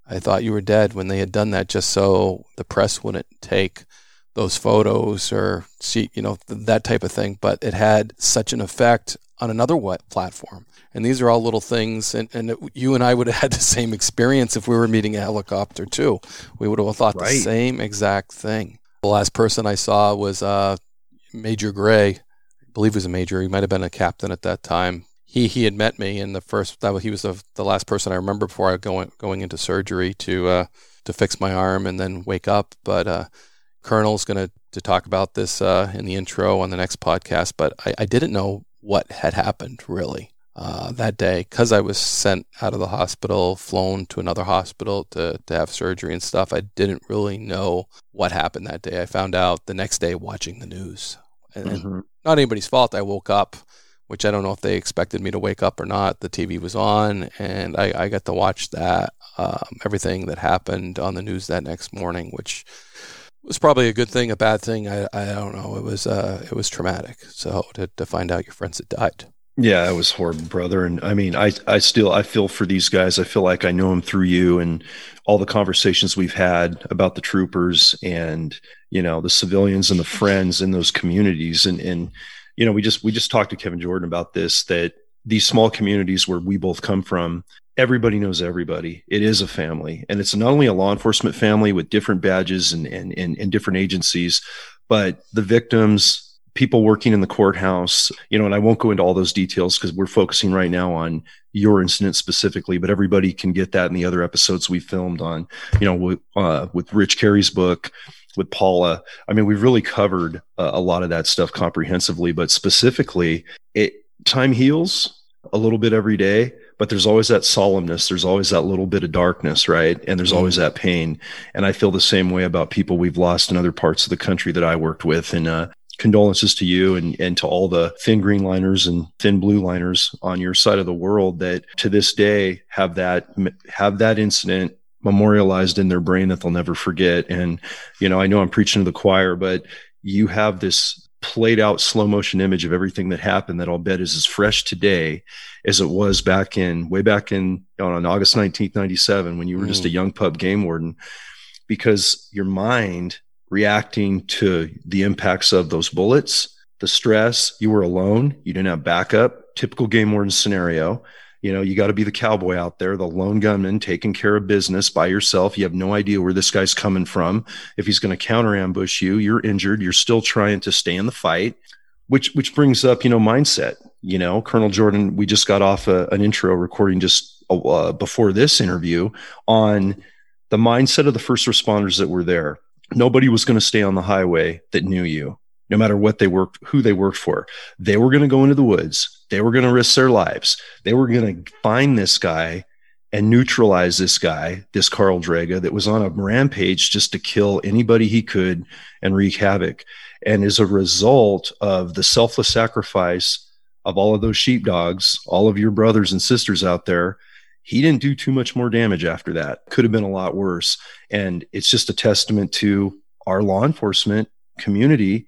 I thought you were dead when they had done that just so the press wouldn't take those photos or see, you know, th- that type of thing. But it had such an effect on another wet platform. And these are all little things. And, and it, you and I would have had the same experience if we were meeting a helicopter too. We would have thought right. the same exact thing. The last person I saw was uh, Major Gray. I believe he was a major. He might have been a captain at that time. He he had met me in the first. That was, he was the, the last person I remember before I going going into surgery to uh, to fix my arm and then wake up. But uh, Colonel's going to to talk about this uh, in the intro on the next podcast. But I, I didn't know what had happened really uh, that day because I was sent out of the hospital, flown to another hospital to to have surgery and stuff. I didn't really know what happened that day. I found out the next day watching the news, and, mm-hmm. and not anybody's fault. I woke up, which I don't know if they expected me to wake up or not. The T V was on, and I, I got to watch that, um, everything that happened on the news that next morning, which was probably a good thing, a bad thing. I, I don't know. It was uh, it was traumatic. So to, to find out your friends had died. Yeah, it was horrible, brother. And I mean, I, I still, I feel for these guys. I feel like I know them through you and all the conversations we've had about the troopers and, you know, the civilians and the friends in those communities. And, and, you know, we just, we just talked to Kevin Jordan about this, that these small communities where we both come from, everybody knows everybody. It is a family, and it's not only a law enforcement family with different badges and, and, and, and different agencies, but the victims, people working in the courthouse, you know, and I won't go into all those details because we're focusing right now on your incident specifically, but everybody can get that in the other episodes we filmed on, you know, with, uh, with Rich Carey's book, with Paula. I mean, we've really covered uh, a lot of that stuff comprehensively, but specifically it time heals a little bit every day, but there's always that solemnness. There's always that little bit of darkness, right? And there's mm-hmm. always that pain. And I feel the same way about people we've lost in other parts of the country that I worked with. And, uh, condolences to you and, and to all the thin green liners and thin blue liners on your side of the world that to this day have that, have that incident memorialized in their brain that they'll never forget. And, you know, I know I'm preaching to the choir, but you have this played out slow motion image of everything that happened that I'll bet is as fresh today as it was back in, way back in, you know, on August nineteenth, ninety-seven, when you were mm. just a young pup game warden, because your mind reacting to the impacts of those bullets, the stress, you were alone, you didn't have backup, typical game warden scenario. You know, you got to be the cowboy out there, the lone gunman taking care of business by yourself. You have no idea where this guy's coming from. If he's going to counter ambush you, you're injured. You're still trying to stay in the fight, which, which brings up, you know, mindset. You know, Colonel Jordan, we just got off a, an intro recording just uh, before this interview on the mindset of the first responders that were there. Nobody was going to stay on the highway that knew you, no matter what they worked, who they worked for. They were going to go into the woods. They were going to risk their lives. They were going to find this guy and neutralize this guy, this Carl Draga that was on a rampage just to kill anybody he could and wreak havoc. And as a result of the selfless sacrifice of all of those sheepdogs, all of your brothers and sisters out there, he didn't do too much more damage after that. Could have been a lot worse. And it's just a testament to our law enforcement community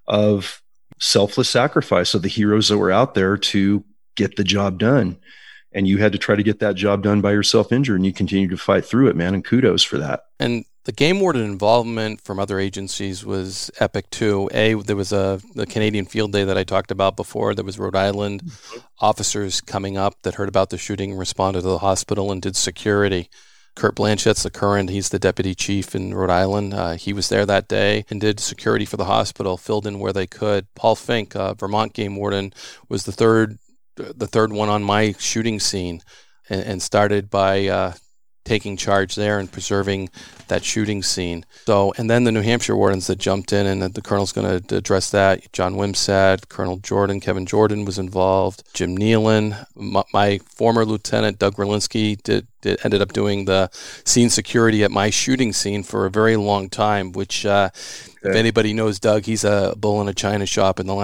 of selfless sacrifice of the heroes that were out there to get the job done. And you had to try to get that job done by yourself injured, and you continue to fight through it, man. And kudos for that. And the game warden involvement from other agencies was epic too. A, there was a the Canadian Field Day that I talked about before. There was Rhode Island mm-hmm. officers coming up that heard about the shooting, responded to the hospital, and did security. Kurt Blanchett's the current, he's the deputy chief in Rhode Island. Uh, he was there that day and did security for the hospital, filled in where they could. Paul Fink, uh, Vermont game warden, was the third the third one on my shooting scene and, and started by uh, taking charge there and preserving that shooting scene. So, and then the New Hampshire wardens that jumped in, and the colonel's going to address that. John Wimsatt, Colonel Jordan, Kevin Jordan was involved. Jim Nealon, my, my former lieutenant, Doug Berlinski, did, did ended up doing the scene security at my shooting scene for a very long time, which uh, okay. if anybody knows Doug, he's a bull in a china shop, and the last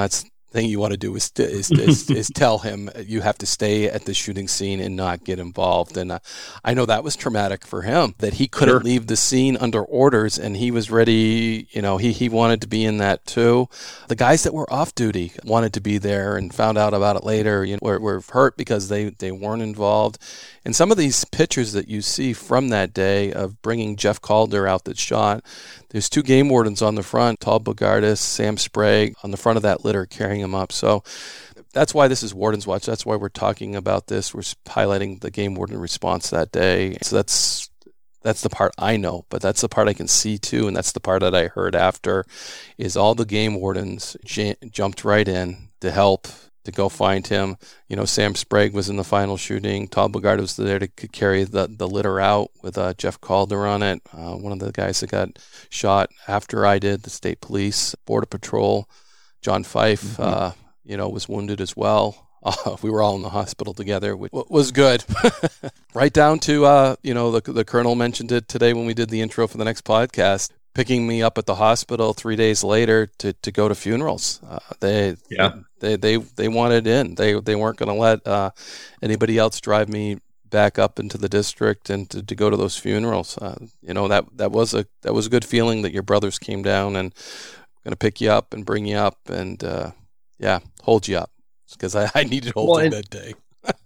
thing you want to do is to, is, is is tell him you have to stay at the shooting scene and not get involved. And uh, I know that was traumatic for him, that he couldn't sure. leave the scene under orders, and he was ready. You know, he he wanted to be in that too. The guys that were off duty wanted to be there and found out about it later. You know, were, were hurt because they they weren't involved. And some of these pictures that you see from that day of bringing Jeff Calder out that shot, there's two game wardens on the front, Tal Bogardus, Sam Sprague, on the front of that litter carrying him up. So that's why this is Warden's Watch. That's why we're talking about this. We're highlighting the game warden response that day. So that's that's the part I know, but that's the part I can see too, and that's the part that I heard after, is all the game wardens j- jumped right in to help, to go find him. You know, Sam Sprague was in the final shooting. Tal Bogardus was there to carry the, the litter out with uh, Jeff Calder on it. Uh, one of the guys that got shot after I did, the state police, Border Patrol, John Fife, mm-hmm. uh, you know, was wounded as well. Uh, we were all in the hospital together, which was good. Right down to, uh, you know, the, the colonel mentioned it today when we did the intro for the next podcast, picking me up at the hospital three days later to, to go to funerals. Uh, they, yeah. they, they, they wanted in. They, they weren't going to let uh, anybody else drive me back up into the district and to, to go to those funerals. Uh, you know, that, that was a, that was a good feeling that your brothers came down and going to pick you up and bring you up and, uh, yeah, hold you up, because I, I needed holding well, that day.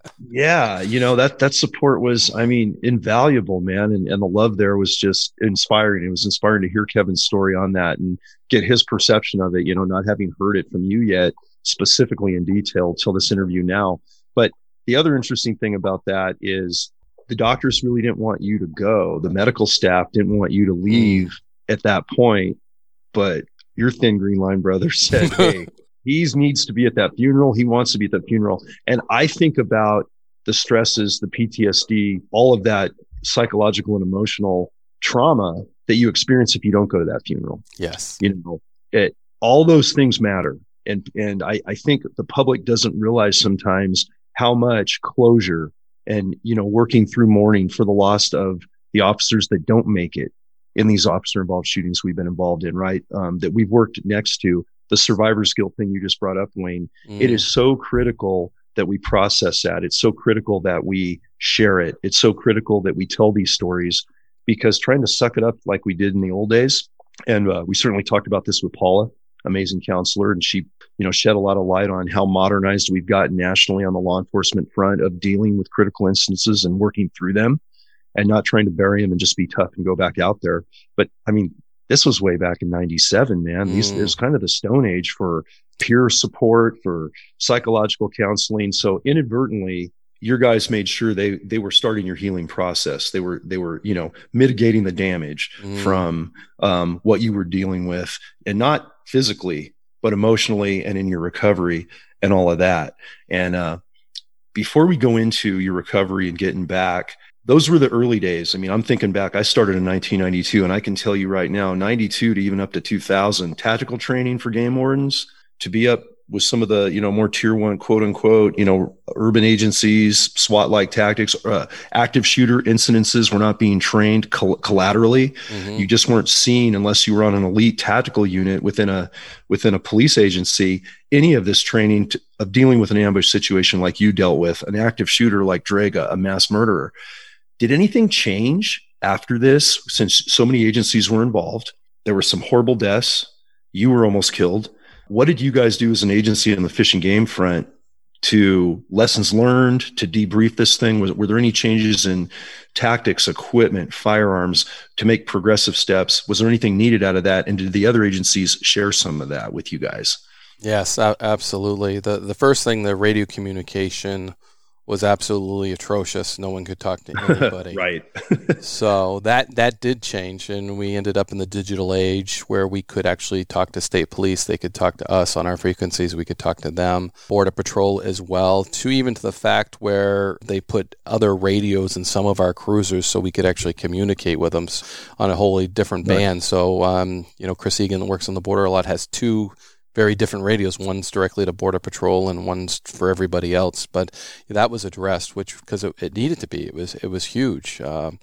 Yeah, you know, that that support was, I mean, invaluable, man. And, and the love there was just inspiring. It was inspiring to hear Kevin's story on that and get his perception of it, you know, not having heard it from you yet, specifically in detail till this interview now. But the other interesting thing about that is the doctors really didn't want you to go. The medical staff didn't want you to leave mm. at that point. But your Thin Green Line brother said, hey, he needs to be at that funeral. He wants to be at that funeral. And I think about the stresses, the P T S D, all of that psychological and emotional trauma that you experience if you don't go to that funeral. Yes. You know, it, all those things matter. And, and I, I think the public doesn't realize sometimes how much closure and, you know, working through mourning for the loss of the officers that don't make it in these officer involved shootings we've been involved in, right? Um, that we've worked next to. The survivor's guilt thing you just brought up, Wayne, mm. it is so critical that we process that. It's so critical that we share it. It's so critical that we tell these stories, because trying to suck it up like we did in the old days. And uh, we certainly talked about this with Paula, amazing counselor, and she, you know, shed a lot of light on how modernized we've gotten nationally on the law enforcement front of dealing with critical instances and working through them and not trying to bury them and just be tough and go back out there. But I mean, this was way back in ninety-seven, man. Mm. These, it was kind of the Stone Age for peer support, for psychological counseling. So inadvertently, your guys made sure they, they were starting your healing process. They were, they were, you know, mitigating the damage mm. from, um, what you were dealing with, and not physically, but emotionally and in your recovery and all of that. And, uh, before we go into your recovery and getting back, those were the early days. I mean, I'm thinking back, I started in nineteen ninety-two, and I can tell you right now, ninety-two to even up to two thousand, tactical training for game wardens, to be up with some of the, you know, more tier one, quote unquote, you know, urban agencies, SWAT-like tactics, uh, active shooter incidences were not being trained col- collaterally. Mm-hmm. You just weren't seen unless you were on an elite tactical unit within a, within a police agency, any of this training to, of dealing with an ambush situation like you dealt with, an active shooter like Draga, a mass murderer. Did anything change after this, since so many agencies were involved? There were some horrible deaths. You were almost killed. What did you guys do as an agency on the fish and game front to lessons learned, to debrief this thing? Was, were there any changes in tactics, equipment, firearms to make progressive steps? Was there anything needed out of that? And did the other agencies share some of that with you guys? Yes, absolutely. The the first thing, the radio communication was absolutely atrocious. No one could talk to anybody. Right. So that that did change, and we ended up in the digital age where we could actually talk to state police. They could talk to us on our frequencies. We could talk to them. Border Patrol as well, to even to the fact where they put other radios in some of our cruisers so we could actually communicate with them on a wholly different right. band. So, um, you know, Chris Egan, that works on the border a lot, has two very different radios. One's directly to Border Patrol and one's for everybody else. But that was addressed, which because it, it needed to be. It was it was huge. Um,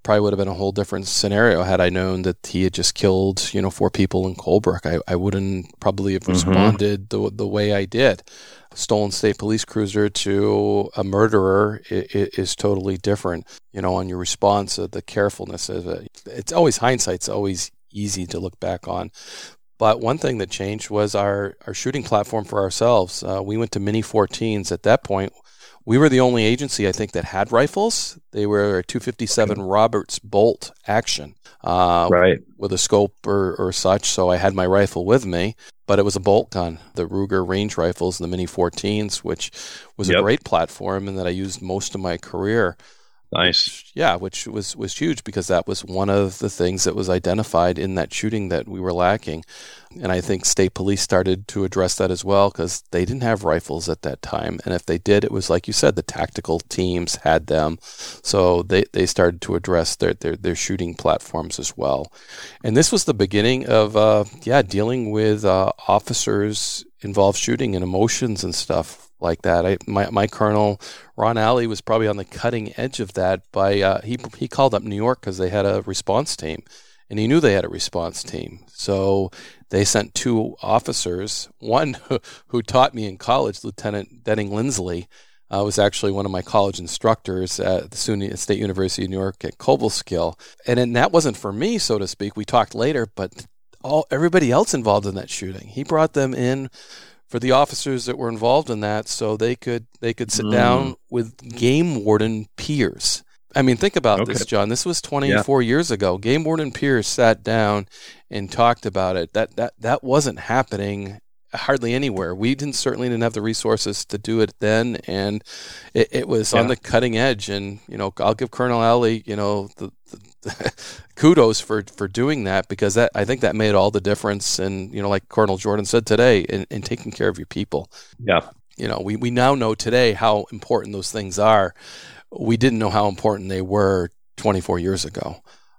probably would have been a whole different scenario had I known that he had just killed, you know, four people in Colebrook. I, I wouldn't probably have responded mm-hmm. the the way I did. Stolen state police cruiser to a murderer is, is totally different. You know, on your response, uh, the carefulness of it. It's always hindsight's always easy to look back on. But one thing that changed was our, our shooting platform for ourselves. Uh, we went to Mini fourteens. At that point, we were the only agency, I think, that had rifles. They were a two fifty-seven okay. Roberts Bolt action uh, right. with a scope or, or such. So I had my rifle with me, but it was a bolt gun, the Ruger range rifles, the Mini fourteens, which was yep. a great platform and that I used most of my career. Nice. Which, yeah, which was, was huge because that was one of the things that was identified in that shooting that we were lacking. And I think state police started to address that as well because they didn't have rifles at that time. And if they did, it was like you said, the tactical teams had them. So they, they started to address their, their, their shooting platforms as well. And this was the beginning of, uh, yeah, dealing with uh, officers involved shooting and emotions and stuff like that. I, my my colonel Ron Alley was probably on the cutting edge of that. By uh, he he called up New York because they had a response team, and he knew they had a response team. So they sent two officers. One who, who taught me in college, Lieutenant Denning Lindsley, uh, was actually one of my college instructors at the SUNY State University of New York at Cobleskill. And then that wasn't for me, so to speak. We talked later, but all everybody else involved in that shooting, he brought them in for the officers that were involved in that, so they could they could sit mm. down with game warden peers. I mean, think about okay. this, John. This was twenty-four yeah. years ago. Game warden peers sat down and talked about it. That that that wasn't happening hardly anywhere. We didn't certainly didn't have the resources to do it then, and it, it was yeah. on the cutting edge. And you know, I'll give Colonel Alley, you know, the, the, the kudos for, for doing that because that I think that made all the difference. And you know, like Colonel Jordan said today, in, in taking care of your people. Yeah, you know, we we now know today how important those things are. We didn't know how important they were twenty-four years ago.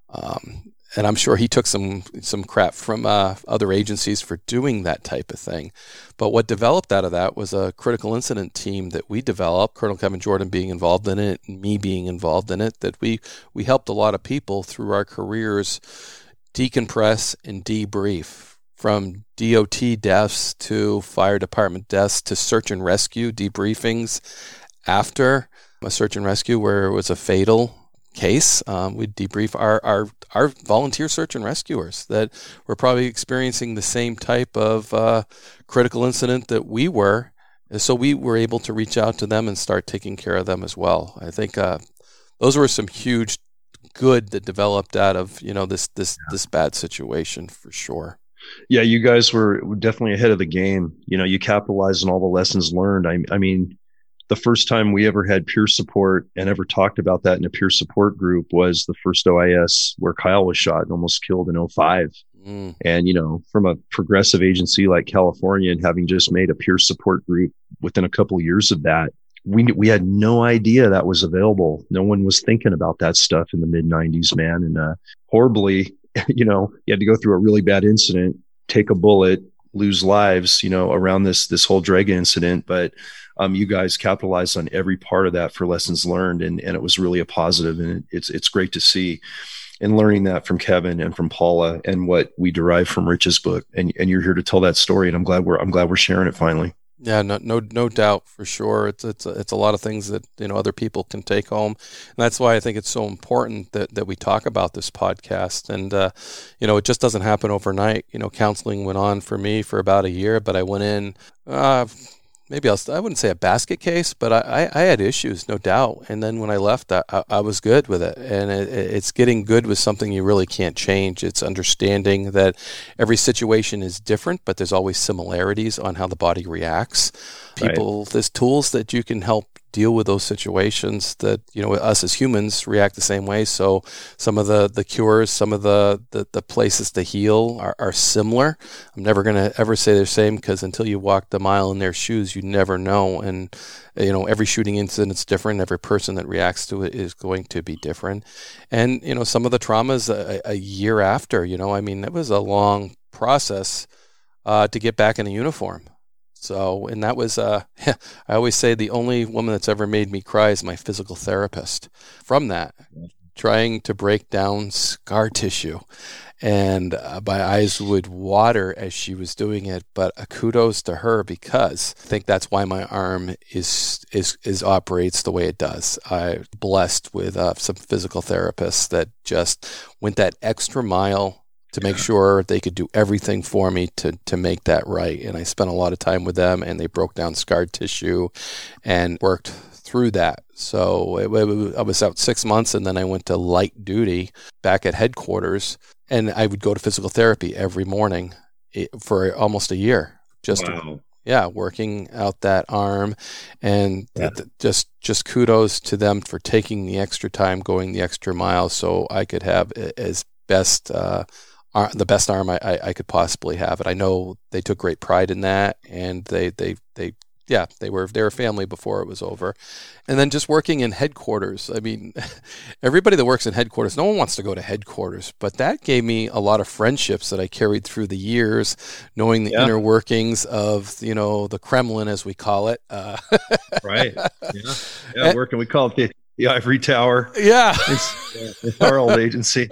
Um, And I'm sure he took some some crap from uh, other agencies for doing that type of thing. But what developed out of that was a critical incident team that we developed, Colonel Kevin Jordan being involved in it, and me being involved in it, that we, we helped a lot of people through our careers decompress and debrief, from D O T deaths to fire department deaths to search and rescue debriefings after a search and rescue where it was a fatal case. Um, we debrief our, our our volunteer search and rescuers that were probably experiencing the same type of uh, critical incident that we were. So we were able to reach out to them and start taking care of them as well. I think uh, those were some huge good that developed out of, you know, this this this bad situation for sure. Yeah, you guys were definitely ahead of the game. You know, you capitalized on all the lessons learned. I, I mean, the first time we ever had peer support and ever talked about that in a peer support group was the first O I S where Kyle was shot and almost killed in oh five. Mm. And, you know, from a progressive agency like California and having just made a peer support group within a couple of years of that, we we had no idea that was available. No one was thinking about that stuff in the mid nineties, man. And uh, horribly, you know, you had to go through a really bad incident, take a bullet, lose lives, you know, around this this whole Draga incident. But Um, you guys capitalized on every part of that for lessons learned, and, and it was really a positive, and it, it's it's great to see. And learning that from Kevin and from Paula, and what we derive from Rich's book, and and you're here to tell that story, and I'm glad we're I'm glad we're sharing it finally. Yeah, no, no, no doubt for sure. It's it's a, it's a lot of things that, you know, other people can take home, and that's why I think it's so important that, that we talk about this podcast. And uh, you know, it just doesn't happen overnight. You know, counseling went on for me for about a year, but I went in. Uh, Maybe I'll, I wouldn't say a basket case, but I, I had issues, no doubt. And then when I left, I, I was good with it. And it, it's getting good with something you really can't change. It's understanding that every situation is different, but there's always similarities on how the body reacts. People, right. There's tools that you can help deal with those situations that, you know, us as humans react the same way. So some of the, the cures, some of the, the, the places to heal are, are similar. I'm never going to ever say they're the same, because until you walk the mile in their shoes, you never know. And, you know, every shooting incident is different. Every person that reacts to it is going to be different. And, you know, some of the traumas a, a year after, you know, I mean, it was a long process uh, to get back in a uniform. So, and that was, uh, I always say the only woman that's ever made me cry is my physical therapist from that. trying to break down scar tissue. And uh, my eyes would water as she was doing it, but uh, kudos to her, because I think that's why my arm is is is operates the way it does. I'm blessed with uh, some physical therapists that just went that extra mile to make sure they could do everything for me to to make that right. And I spent a lot of time with them, and they broke down scar tissue and worked through that. So it, it, I was out six months, and then I went to light duty back at headquarters. And I would go to physical therapy every morning for almost a year. Just wow. yeah, working out that arm, and yeah. th- just just kudos to them for taking the extra time, going the extra mile, so I could have as best uh, ar- the best arm I, I, I could possibly have. And I know they took great pride in that, and they they they. Yeah, they were they were family before it was over. And then just working in headquarters. I mean, everybody that works in headquarters, no one wants to go to headquarters, but that gave me a lot of friendships that I carried through the years, knowing the yeah. inner workings of, you know, the Kremlin, as we call it. Uh, right. Yeah. Yeah. And, working, we call it the, the Ivory Tower. Yeah. It's, it's our old agency.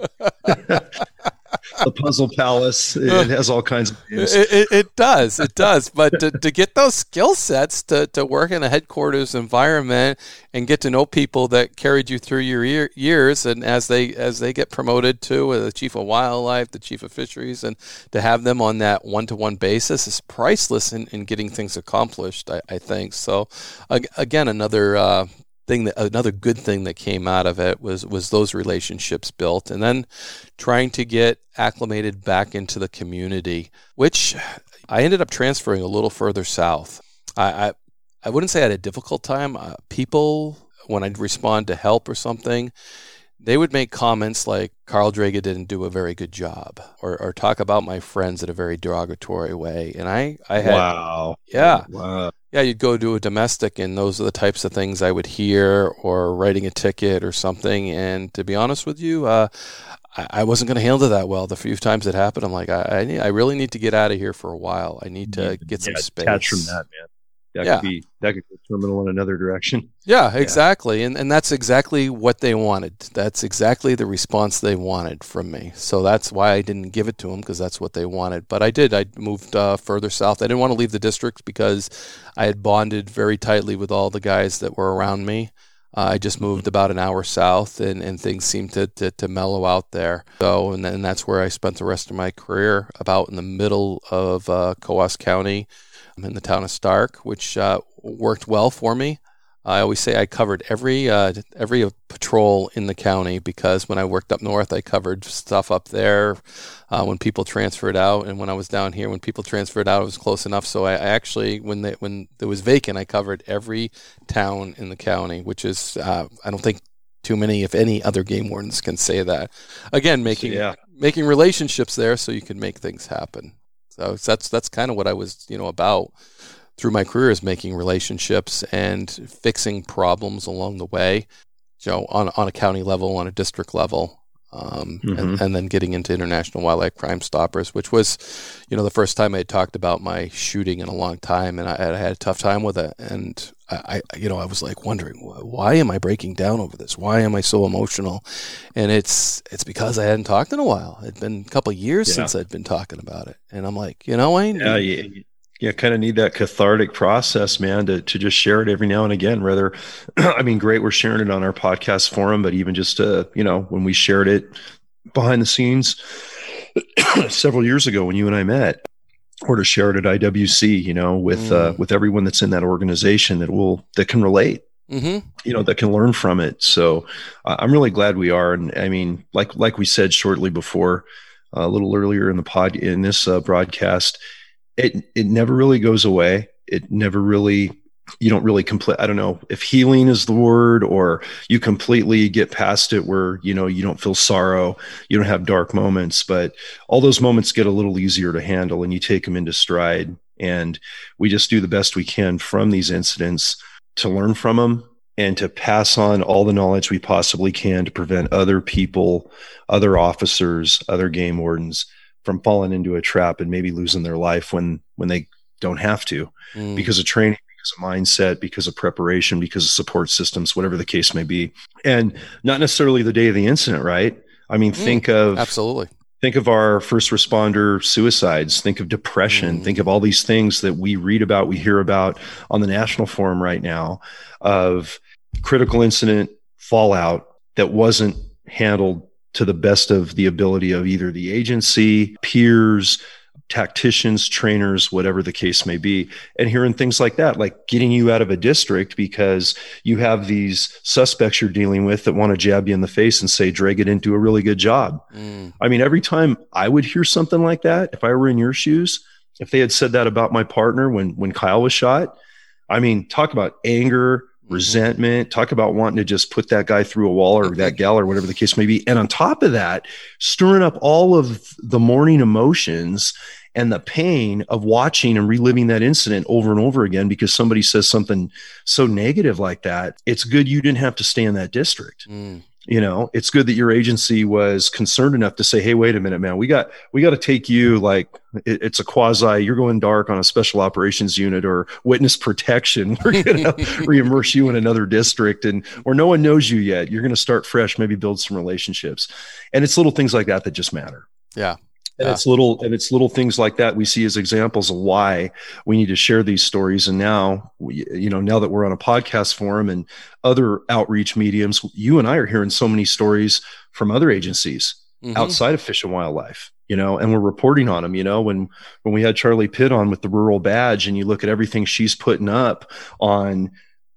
The Puzzle Palace. It has all kinds of names. It, it, it does. It does. But to, to get those skill sets to, to work in a headquarters environment and get to know people that carried you through your year, years, and as they as they get promoted to uh, the chief of wildlife, the chief of fisheries, and to have them on that one-to-one basis is priceless in, in getting things accomplished, I, I think. So, again, another uh, thing that another good thing that came out of it was was those relationships built, and then trying to get acclimated back into the community, which I ended up transferring a little further south. I I, I wouldn't say I had a difficult time. Uh, people, when I'd respond to help or something, they would make comments like, Carl Draga didn't do a very good job, or, or talk about my friends in a very derogatory way. And I, I had, wow. Yeah. Wow. Yeah, you'd go to a domestic, and those are the types of things I would hear, or writing a ticket or something. And to be honest with you, uh, I, I wasn't going to handle that well. The few times it happened, I'm like, I, I, need, I really need to get out of here for a while. I need to get some yeah, space. Detach from that, man. That yeah. could be that could go terminal in another direction. Yeah, exactly. Yeah. And and that's exactly what they wanted. That's exactly the response they wanted from me. So that's why I didn't give it to them, because that's what they wanted. But I did. I moved uh, further south. I didn't want to leave the district because I had bonded very tightly with all the guys that were around me. Uh, I just moved about an hour south, and, and things seemed to, to, to mellow out there. So, and then that's where I spent the rest of my career, about in the middle of uh, Coos County, in the town of Stark, which uh, worked well for me. I always say I covered every uh, every patrol in the county, because when I worked up north, I covered stuff up there uh, when people transferred out, and when I was down here, when people transferred out, it was close enough. So I, I actually, when they, when it was vacant, I covered every town in the county, which is uh, I don't think too many, if any, other game wardens can say that. Again, making so, yeah. making relationships there so you can make things happen. So that's that's kind of what I was, you know, about through my career, is making relationships and fixing problems along the way, you know, on on a county level, on a district level, um, mm-hmm. and, and then getting into International Wildlife Crime Stoppers, which was, you know, the first time I had talked about my shooting in a long time, and I, I had a tough time with it. And I, I, you know, I was like wondering, why am I breaking down over this? Why am I so emotional? And it's it's because I hadn't talked in a while. It'd been a couple of years yeah. since I'd been talking about it, and I'm like, you know, Wayne. Yeah, yeah. Yeah, kind of need that cathartic process, man, to to just share it every now and again. Rather, I mean, great, we're sharing it on our podcast forum, but even just, uh, you know, when we shared it behind the scenes several years ago when you and I met, or to share it at I W C, you know, with mm. uh, with everyone that's in that organization that will that can relate, mm-hmm. you know, that can learn from it. So uh, I'm really glad we are, and I mean, like like we said shortly before, uh, a little earlier in the pod in this uh, broadcast. It it never really goes away. It never really, you don't really complete. I don't know if healing is the word, or you completely get past it where, you know, you don't feel sorrow, you don't have dark moments, but all those moments get a little easier to handle, and you take them into stride. And we just do the best we can from these incidents to learn from them, and to pass on all the knowledge we possibly can to prevent other people, other officers, other game wardens from falling into a trap and maybe losing their life when, when they don't have to, mm. because of training, because of mindset, because of preparation, because of support systems, whatever the case may be. And not necessarily the day of the incident, right? I mean, mm, think of absolutely. Think of our first responder suicides. Think of depression. Mm. Think of all these things that we read about, we hear about on the national forum right now of critical incident fallout that wasn't handled to the best of the ability of either the agency, peers, tacticians, trainers, whatever the case may be. And hearing things like that, like getting you out of a district because you have these suspects you're dealing with that want to jab you in the face and say, Dre didn't do a really good job. Mm. I mean, every time I would hear something like that, if I were in your shoes, if they had said that about my partner when, when Kyle was shot, I mean, talk about anger, resentment, talk about wanting to just put that guy through a wall or that gal or whatever the case may be. And on top of that, stirring up all of the morning emotions and the pain of watching and reliving that incident over and over again because somebody says something so negative like that. It's good you didn't have to stay in that district. Mm. You know, it's good that your agency was concerned enough to say, hey, wait a minute, man, we got, we got to take you like it, it's a quasi, you're going dark on a special operations unit or witness protection. We're going to re-immerse you in another district and where no one knows you yet. You're going to start fresh, maybe build some relationships. And it's little things like that that just matter. Yeah. And yeah. it's little, and it's little things like that we see as examples of why we need to share these stories. And now, we, you know, now that we're on a podcast forum and other outreach mediums, you and I are hearing so many stories from other agencies mm-hmm. outside of Fish and Wildlife, you know, and we're reporting on them. You know, when when we had Charlie Pitt on with the Rural Badge, and you look at everything she's putting up on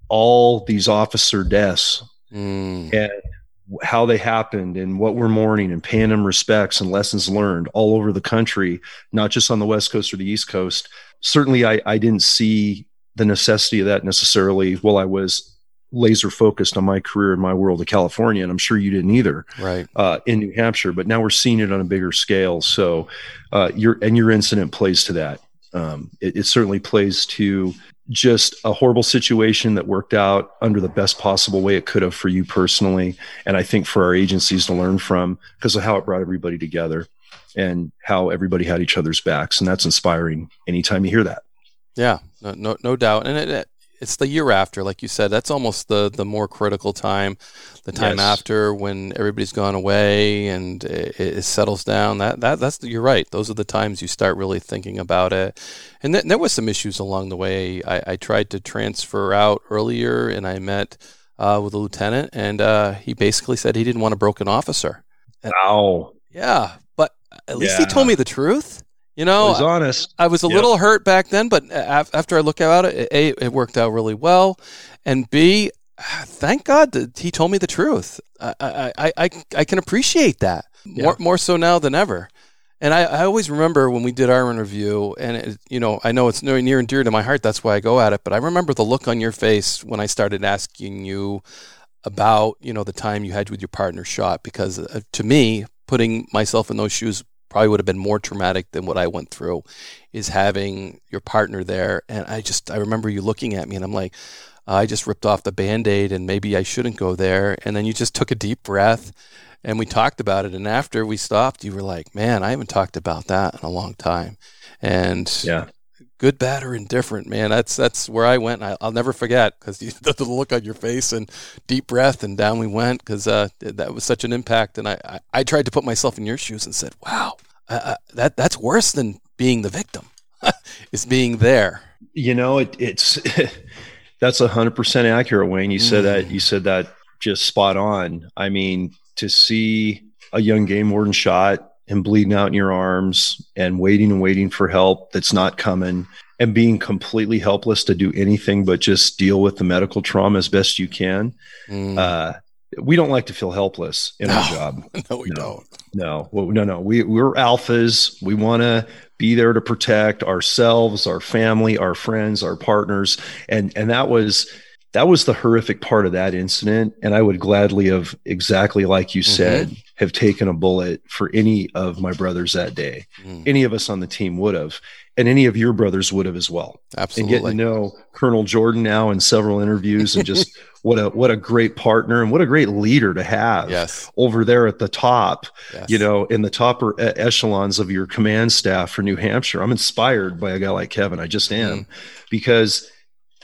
all these officer deaths mm. and how they happened and what we're mourning and paying them respects and lessons learned all over the country, not just on the West Coast or the East Coast. Certainly, I, I didn't see the necessity of that necessarily while I was laser focused on my career in my world of California. And I'm sure you didn't either, right? Uh, in New Hampshire, but now we're seeing it on a bigger scale. So uh, your, and your incident plays to that. Um, it, it certainly plays to just a horrible situation that worked out under the best possible way it could have for you personally. And I think for our agencies to learn from because of how it brought everybody together and how everybody had each other's backs. And that's inspiring anytime you hear that. Yeah, no, no, no doubt. And it, it, it's the year after, like you said, that's almost the, the more critical time, the time yes. after when everybody's gone away and it, it settles down. That that that's you're right. Those are the times you start really thinking about it. And th- there was some issues along the way. I, I tried to transfer out earlier, and I met uh, with a lieutenant, and uh, he basically said he didn't want a broken officer. And, wow. Yeah, but at least yeah. he told me the truth. You know, I was honest. I was a yep. little hurt back then, but after I look at it, A, it worked out really well, and B, thank God that he told me the truth. I I I, I can appreciate that yeah. more more so now than ever. And I, I always remember when we did our interview, and it, you know, I know it's near, near and dear to my heart. That's why I go at it. But I remember the look on your face when I started asking you about, you know, the time you had with your partner shot, because uh, to me, putting myself in those shoes probably would have been more traumatic than what I went through, is having your partner there. And I just, I remember you looking at me and I'm like, I just ripped off the Band-Aid and maybe I shouldn't go there. And then you just took a deep breath and we talked about it. And after we stopped, you were like, man, I haven't talked about that in a long time. And yeah, good, bad, or indifferent, man. That's, that's where I went. I, I'll never forget, because the, the look on your face and deep breath, and down we went, because uh, that was such an impact. And I, I, I tried to put myself in your shoes and said, wow, uh, that that's worse than being the victim. Is being there. You know, it, it's that's a hundred percent accurate, Wayne. You said mm. that. You said that just spot on. I mean, to see a young game warden shot and bleeding out in your arms and waiting and waiting for help that's not coming, and being completely helpless to do anything but just deal with the medical trauma as best you can. Mm. Uh, we don't like to feel helpless in no. our job. No, we no. don't. No, well, no, no. We, we're alphas. We want to be there to protect ourselves, our family, our friends, our partners. And, and that was, that was the horrific part of that incident. And I would gladly have, exactly like you said, mm-hmm. have taken a bullet for any of my brothers that day. Mm. Any of us on the team would have, and any of your brothers would have as well. Absolutely. And getting to know Colonel Jordan now in several interviews, and just what a, what a great partner and what a great leader to have yes. over there at the top, yes. you know, in the top echelons of your command staff for New Hampshire. I'm inspired by a guy like Kevin. I just am, mm. because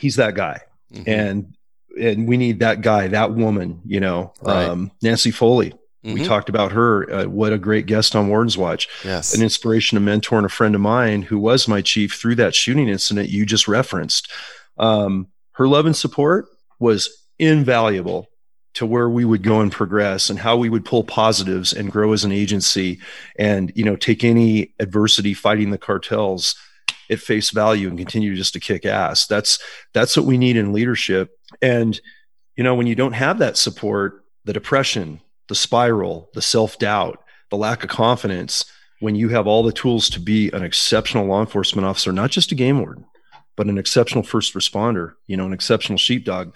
he's that guy. Mm-hmm. And, and we need that guy, that woman, you know, right. um, Nancy Foley. Mm-hmm. We talked about her. Uh, what a great guest on Warden's Watch. Yes. An inspiration, a mentor, and a friend of mine who was my chief through that shooting incident you just referenced. Um, her love and support was invaluable to where we would go and progress and how we would pull positives and grow as an agency and, you know, take any adversity fighting the cartels at face value and continue just to kick ass. That's, that's what we need in leadership. And, you know, when you don't have that support, the depression, the spiral, the self-doubt, the lack of confidence, when you have all the tools to be an exceptional law enforcement officer, not just a game warden, but an exceptional first responder, you know, an exceptional sheepdog,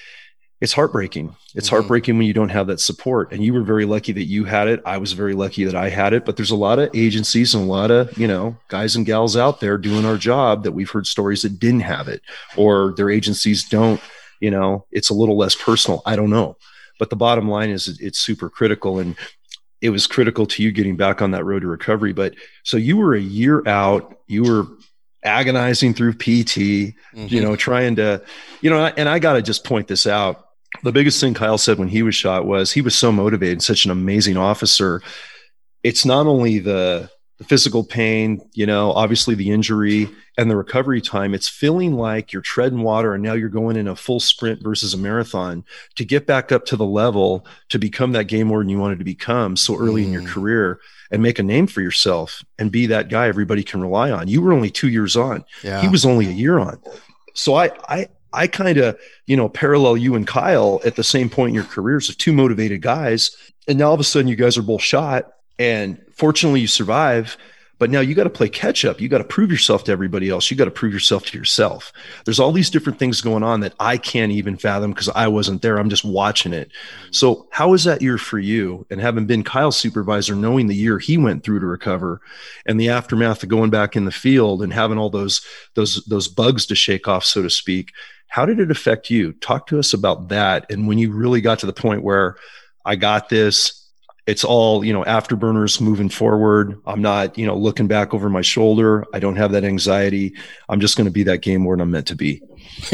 it's heartbreaking. It's mm-hmm. heartbreaking when you don't have that support. And you were very lucky that you had it. I was very lucky that I had it, but there's a lot of agencies and a lot of, you know, guys and gals out there doing our job that we've heard stories that didn't have it, or their agencies don't, you know, it's a little less personal. I don't know. But the bottom line is it's super critical. And it was critical to you getting back on that road to recovery. But so you were a year out, you were agonizing through P T, mm-hmm. you know, trying to, you know, and I got to just point this out. The biggest thing Kyle said when he was shot was he was so motivated, such an amazing officer. It's not only the, the physical pain, you know, obviously the injury and the recovery time, it's feeling like you're treading water and now you're going in a full sprint versus a marathon to get back up to the level to become that game warden you wanted to become so early mm. in your career and make a name for yourself and be that guy everybody can rely on. You were only two years on. Yeah. He was only a year on. So I, I, I kind of, you know, parallel you and Kyle at the same point in your careers of two motivated guys. And now all of a sudden you guys are both shot. And fortunately you survive, but now you got to play catch up. You got to prove yourself to everybody else. You got to prove yourself to yourself. There's all these different things going on that I can't even fathom because I wasn't there. I'm just watching it. So how was that year for you? And having been Kyle's supervisor, knowing the year he went through to recover and the aftermath of going back in the field and having all those, those, those bugs to shake off, so to speak, how did it affect you? Talk to us about that. And when you really got to the point where I got this, it's all, you know, afterburners moving forward. I'm not, you know, looking back over my shoulder. I don't have that anxiety. I'm just going to be that game warden I'm meant to be.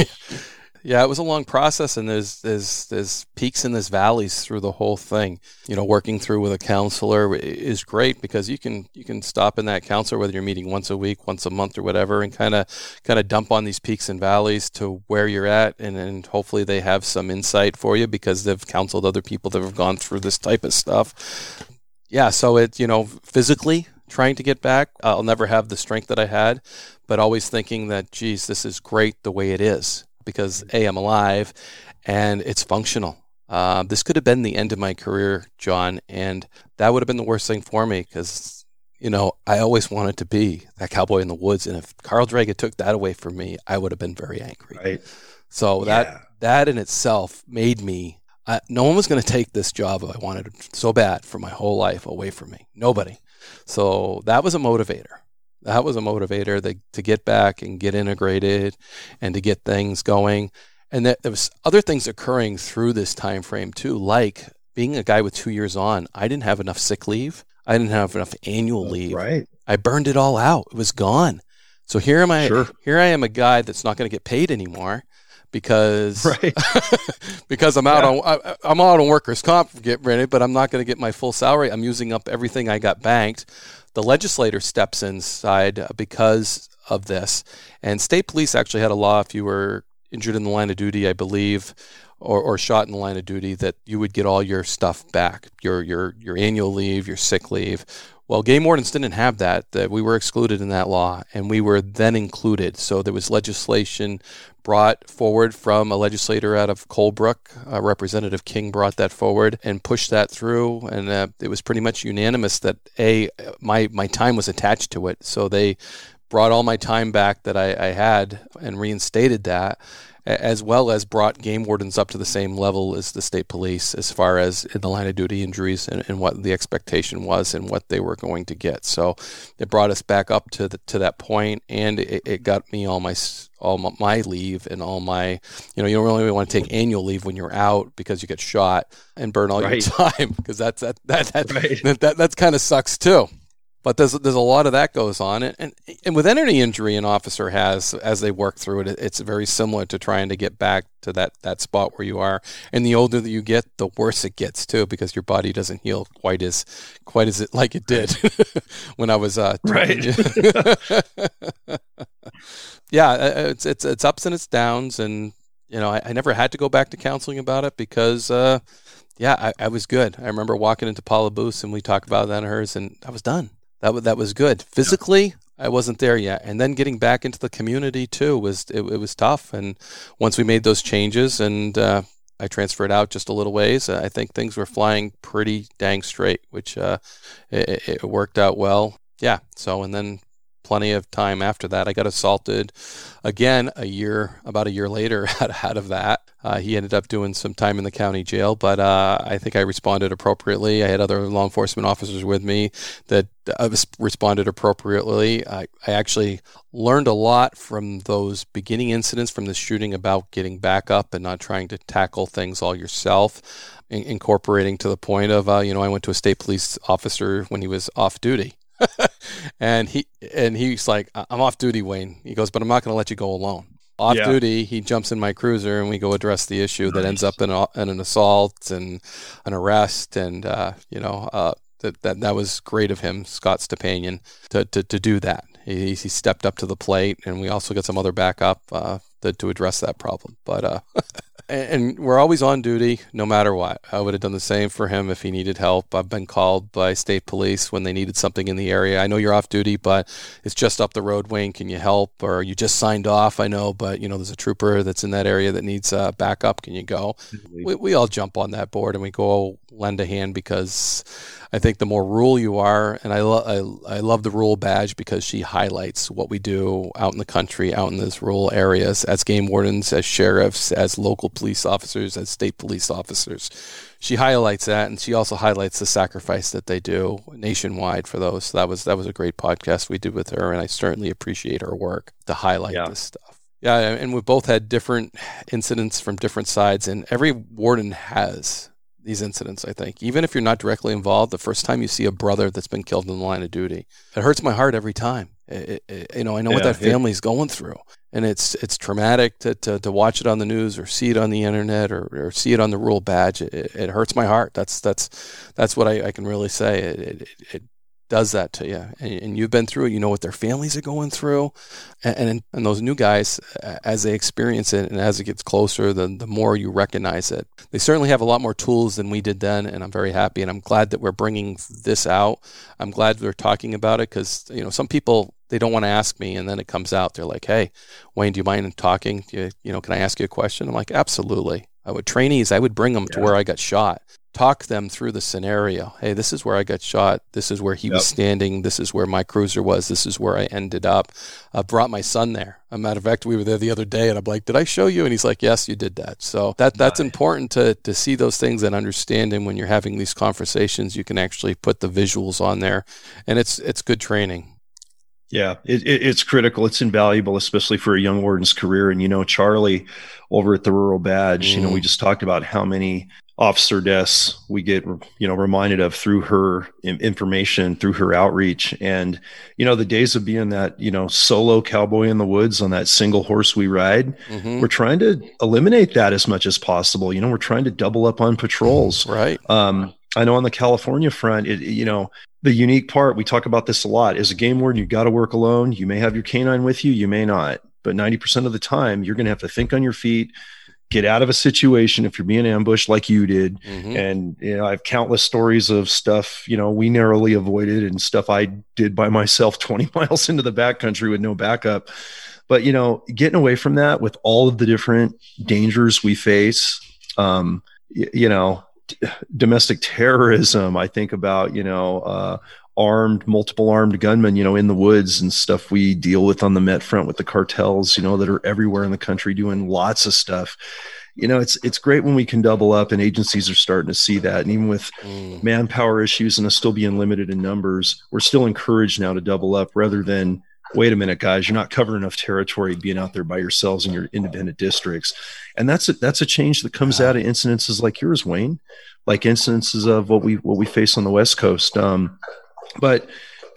Yeah, it was a long process, and there's there's there's peaks and there's valleys through the whole thing. You know, working through with a counselor is great because you can you can stop in that counselor, whether you're meeting once a week, once a month, or whatever, and kind of kind of dump on these peaks and valleys to where you're at, and, and hopefully they have some insight for you because they've counseled other people that have gone through this type of stuff. Yeah, so it, you know, physically trying to get back, I'll never have the strength that I had, but always thinking that, geez, this is great the way it is. Because A, I'm alive and it's functional. Uh, this could have been the end of my career, John, and that would have been the worst thing for me because, you know, I always wanted to be that cowboy in the woods. And if Carl Draga took that away from me, I would have been very angry. Right. So yeah. that that in itself made me, uh, no one was going to take this job if I wanted it so bad for my whole life away from me. Nobody. So that was a motivator. That was a motivator that, to get back and get integrated and to get things going. And that, there was other things occurring through this time frame too, like being a guy with two years on, I didn't have enough sick leave. I didn't have enough annual leave. Right. I burned it all out. It was gone. So here am I, sure. here I am a guy that's not going to get paid anymore because, right. because I'm out yeah. on, I, I'm out on workers' comp, get ready, but I'm not going to get my full salary. I'm using up everything I got banked. The legislator steps inside because of this. And state police actually had a law if you were injured in the line of duty, I believe, or, or shot in the line of duty, that you would get all your stuff back, your your your annual leave, your sick leave. Well, game wardens didn't have that. That we were excluded in that law, and we were then included. So there was legislation brought forward from a legislator out of Colebrook. Uh, Representative King brought that forward and pushed that through, and uh, it was pretty much unanimous that a my my time was attached to it. So they brought all my time back that I, I had and reinstated that, as well as brought game wardens up to the same level as the state police as far as in the line of duty injuries and, and what the expectation was and what they were going to get. So it brought us back up to the, to that point, and it, it got me all my all my leave and all my, you know, you don't really want to take annual leave when you're out because you get shot and burn all right. your time, because that's that that that, right. that, that, that kind of sucks too. But there's there's a lot of that goes on, and, and and with any injury an officer has as they work through it, it's very similar to trying to get back to that, that spot where you are. And the older that you get, the worse it gets too, because your body doesn't heal quite as quite as it like it did when I was uh, right. Yeah, it's it's it's ups and it's downs, and you know I, I never had to go back to counseling about it because. Uh, Yeah, I, I was good. I remember walking into Paula Booth and we talked about that and hers, and I was done. That was, that was good. Physically, I wasn't there yet. And then getting back into the community too was it, it was tough. And once we made those changes and uh, I transferred out just a little ways, I think things were flying pretty dang straight, which uh, it, it worked out well. Yeah. So and then plenty of time after that, I got assaulted again a year, about a year later out of that. Uh, he ended up doing some time in the county jail, but uh, I think I responded appropriately. I had other law enforcement officers with me that uh, responded appropriately. I, I actually learned a lot from those beginning incidents, from the shooting, about getting back up and not trying to tackle things all yourself, in- incorporating to the point of, uh, you know, I went to a state police officer when he was off duty. and he and he's like, I'm off duty, Wayne. He goes, but I'm not going to let you go alone. Off yeah. duty, he jumps in my cruiser and we go address the issue nice. that ends up in, a, in an assault and an arrest. And, uh, you know, uh, that, that that was great of him, Scott Stepanian, to, to, to do that. He, he stepped up to the plate, and we also got some other backup uh, to, to address that problem. But uh, and we're always on duty, no matter what. I would have done the same for him if he needed help. I've been called by state police when they needed something in the area. I know you're off duty, but it's just up the road, Wayne. Can you help? Or you just signed off, I know, but you know there's a trooper that's in that area that needs uh, backup. Can you go? We, we all jump on that board and we go lend a hand, because I think the more rural you are, and I, lo- I, I love the rural badge because she highlights what we do out in the country, out in those rural areas, as game wardens, as sheriffs, as local police officers, as state police officers. She highlights that, and she also highlights the sacrifice that they do nationwide for those. So that was that was a great podcast we did with her, and I certainly appreciate her work to highlight yeah. this stuff. Yeah, and we both had different incidents from different sides, and every warden has these incidents, I think. Even if you're not directly involved, the first time you see a brother that's been killed in the line of duty, it hurts my heart every time. It, it, you know, I know yeah, what that family's it, going through, and it's it's traumatic to, to, to watch it on the news or see it on the internet or, or see it on the rural badge. It, it hurts my heart. That's that's that's what I, I can really say. It, it, it does that to you, and, and you've been through it. You know what their families are going through, and, and and those new guys, as they experience it and as it gets closer, the the more you recognize it. They certainly have a lot more tools than we did then, and I'm very happy, and I'm glad that we're bringing this out. I'm glad we're talking about it, because you know some people, they don't want to ask me, and then it comes out. They're like, "Hey, Wayne, do you mind talking? Do you, you know, can I ask you a question?" I'm like, "Absolutely." I would trainees, I would bring them yeah. to where I got shot. Talk them through the scenario. Hey, this is where I got shot. This is where he yep. was standing. This is where my cruiser was. This is where I ended up. I brought my son there. As a matter of fact, we were there the other day, and I'm like, did I show you? And he's like, yes, you did that. So that that's nice. important to to see those things and understand. And when you're having these conversations, you can actually put the visuals on there, and it's it's good training. Yeah, it, it, it's critical. It's invaluable, especially for a young warden's career. And, you know, Charlie over at the Rural Badge, mm. you know, we just talked about how many officer deaths we get, you know, reminded of through her information, through her outreach. And, you know, the days of being that, you know, solo cowboy in the woods on that single horse we ride, mm-hmm. we're trying to eliminate that as much as possible. You know, we're trying to double up on patrols. Right. Um, I know on the California front, it, you know, the unique part, we talk about this a lot, as a game warden, you got to work alone. You may have your canine with you, you may not, but ninety percent of the time you're going to have to think on your feet, get out of a situation if you're being ambushed like you did. Mm-hmm. And, you know, I have countless stories of stuff, you know, we narrowly avoided, and stuff I did by myself twenty miles into the backcountry with no backup. But, you know, getting away from that with all of the different dangers we face, um, y- you know, domestic terrorism. I think about, you know, uh, armed, multiple armed gunmen, you know, in the woods and stuff we deal with on the Met front with the cartels, you know, that are everywhere in the country doing lots of stuff. You know, it's, it's great when we can double up, and agencies are starting to see that. And even with mm. manpower issues and us still being limited in numbers, we're still encouraged now to double up rather than, wait a minute, guys, you're not covering enough territory being out there by yourselves in your independent districts. And that's a, that's a change that comes out of incidences like yours, Wayne, like incidences of what we, what we face on the West Coast. Um, but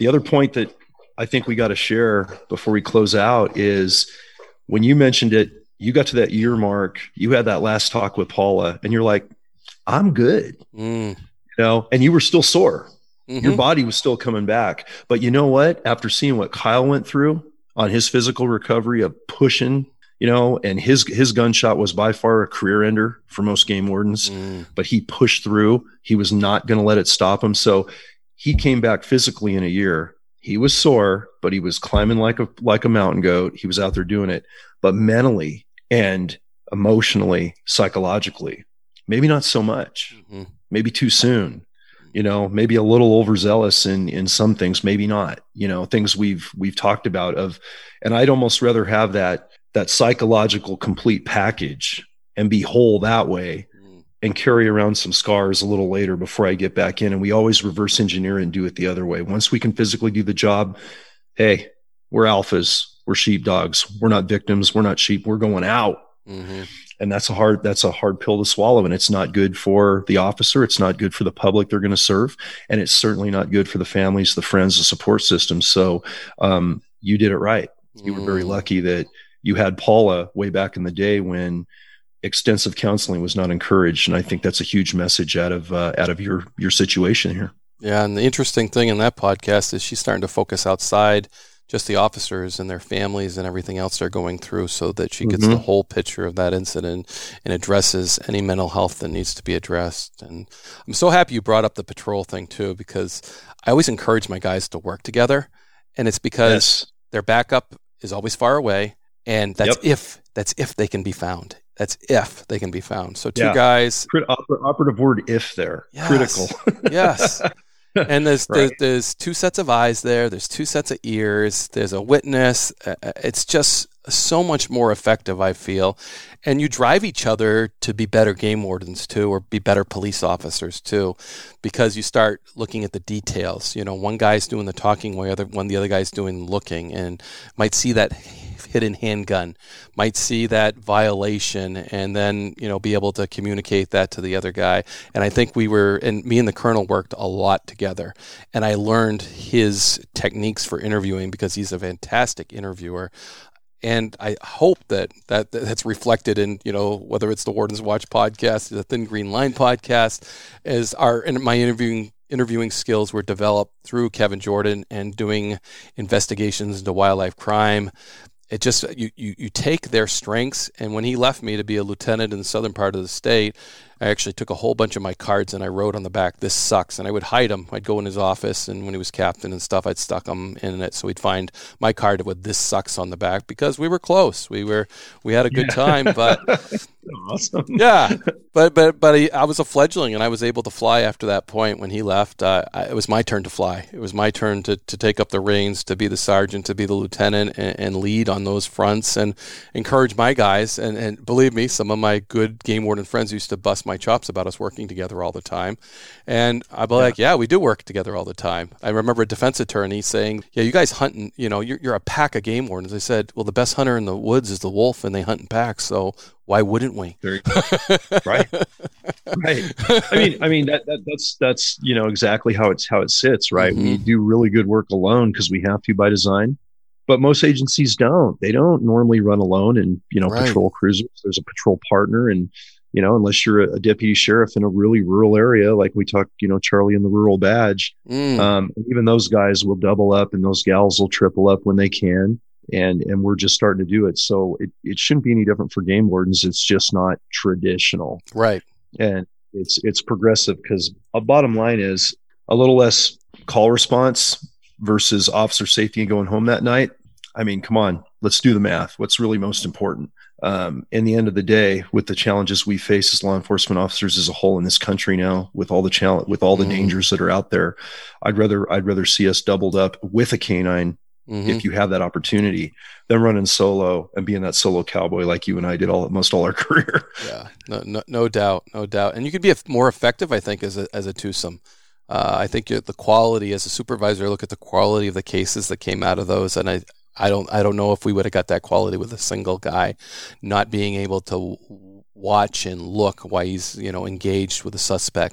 the other point that I think we got to share before we close out is when you mentioned it, you got to that year mark, you had that last talk with Paula, and you're like, I'm good, mm. you know, and you were still sore. Mm-hmm. Your body was still coming back. But you know what? After seeing what Kyle went through on his physical recovery of pushing, you know, and his his gunshot was by far a career ender for most game wardens, mm. but he pushed through. He was not going to let it stop him. So he came back physically in a year. He was sore, but he was climbing like a like a mountain goat. He was out there doing it. But mentally and emotionally, psychologically, maybe not so much. Mm-hmm. Maybe too soon. You know, maybe a little overzealous in in some things, maybe not. You know, things we've we've talked about of, and I'd almost rather have that that psychological complete package and be whole that way and carry around some scars a little later before I get back in. And we always reverse engineer and do it the other way. Once we can physically do the job, hey, we're alphas, we're sheepdogs, we're not victims, we're not sheep, we're going out. Mm-hmm. And that's a hard, that's a hard pill to swallow. And it's not good for the officer. It's not good for the public they're going to serve. And it's certainly not good for the families, the friends, the support system. So um, you did it right. You were very lucky that you had Paula way back in the day when extensive counseling was not encouraged. And I think that's a huge message out of, uh, out of your, your situation here. Yeah. And the interesting thing in that podcast is she's starting to focus outside just the officers and their families and everything else they're going through so that she gets mm-hmm. the whole picture of that incident and addresses any mental health that needs to be addressed. And I'm so happy you brought up the patrol thing too, because I always encourage my guys to work together. And it's because yes. their backup is always far away. And that's yep. if, that's if they can be found. That's if they can be found. So two yeah. guys. Crit- oper- operative word if there. Yes. Critical. Yes. And there's, right. there's there's two sets of eyes there. There's two sets of ears. There's a witness. Uh, it's just so much more effective, I feel. And you drive each other to be better game wardens too, or be better police officers too, because you start looking at the details. You know, one guy's doing the talking while other one the other guy's doing looking, and might see that hidden handgun, might see that violation, and then, you know, be able to communicate that to the other guy. And I think we were, and me and the colonel worked a lot together, and I learned his techniques for interviewing because he's a fantastic interviewer. And I hope that, that that's reflected in, you know, whether it's the Warden's Watch podcast, the Thin Green Line podcast, as our, and my interviewing interviewing skills were developed through Kevin Jordan and doing investigations into wildlife crime. It just, you, you, you take their strengths. And when he left me to be a lieutenant in the southern part of the state, I actually took a whole bunch of my cards and I wrote on the back, "This sucks." And I would hide them. I'd go in his office, and when he was captain and stuff, I'd stuck them in it. So he'd find my card with "This sucks" on the back, because we were close. We were, we had a good yeah. time, but awesome. yeah, but, but, but he, I was a fledgling, and I was able to fly after that point. When he left, uh, I, it was my turn to fly. It was my turn to, to take up the reins, to be the sergeant, to be the lieutenant, and, and lead on those fronts and encourage my guys. And, and believe me, some of my good game warden friends used to bust my chops about us working together all the time. And I'd be yeah. like, yeah, we do work together all the time. I remember a defense attorney saying, yeah, you guys hunting, you know, you're, you're a pack of game wardens. I said, well, the best hunter in the woods is the wolf, and they hunt in packs. So why wouldn't we? right. Right. I mean, I mean, that, that that's, that's, you know, exactly how it's, how it sits, right? Mm-hmm. We do really good work alone because we have to by design. But most agencies don't. They don't normally run alone in, you know, right. patrol cruisers. There's a patrol partner, and, you know, unless you're a, a deputy sheriff in a really rural area, like we talked, you know, Charlie in the rural badge, mm. um, even those guys will double up and those gals will triple up when they can. And, and we're just starting to do it. So it, it shouldn't be any different for game wardens. It's just not traditional. Right. And it's, it's progressive, because a bottom line is a little less call response versus officer safety and going home that night. I mean, come on, let's do the math. What's really most important? Um, in the end of the day, with the challenges we face as law enforcement officers as a whole in this country now, with all the challenge, with all the mm. dangers that are out there, I'd rather, I'd rather see us doubled up with a canine mm-hmm. if you have that opportunity than running solo and being that solo cowboy like you and I did all most all our career. Yeah, no, no, no doubt, no doubt. And you could be more effective, I think, as a, as a twosome. Uh, I think the quality as a supervisor, look at the quality of the cases that came out of those. And I, I don't, I don't know if we would have got that quality with a single guy not being able to watch and look while he's, you know, engaged with a suspect.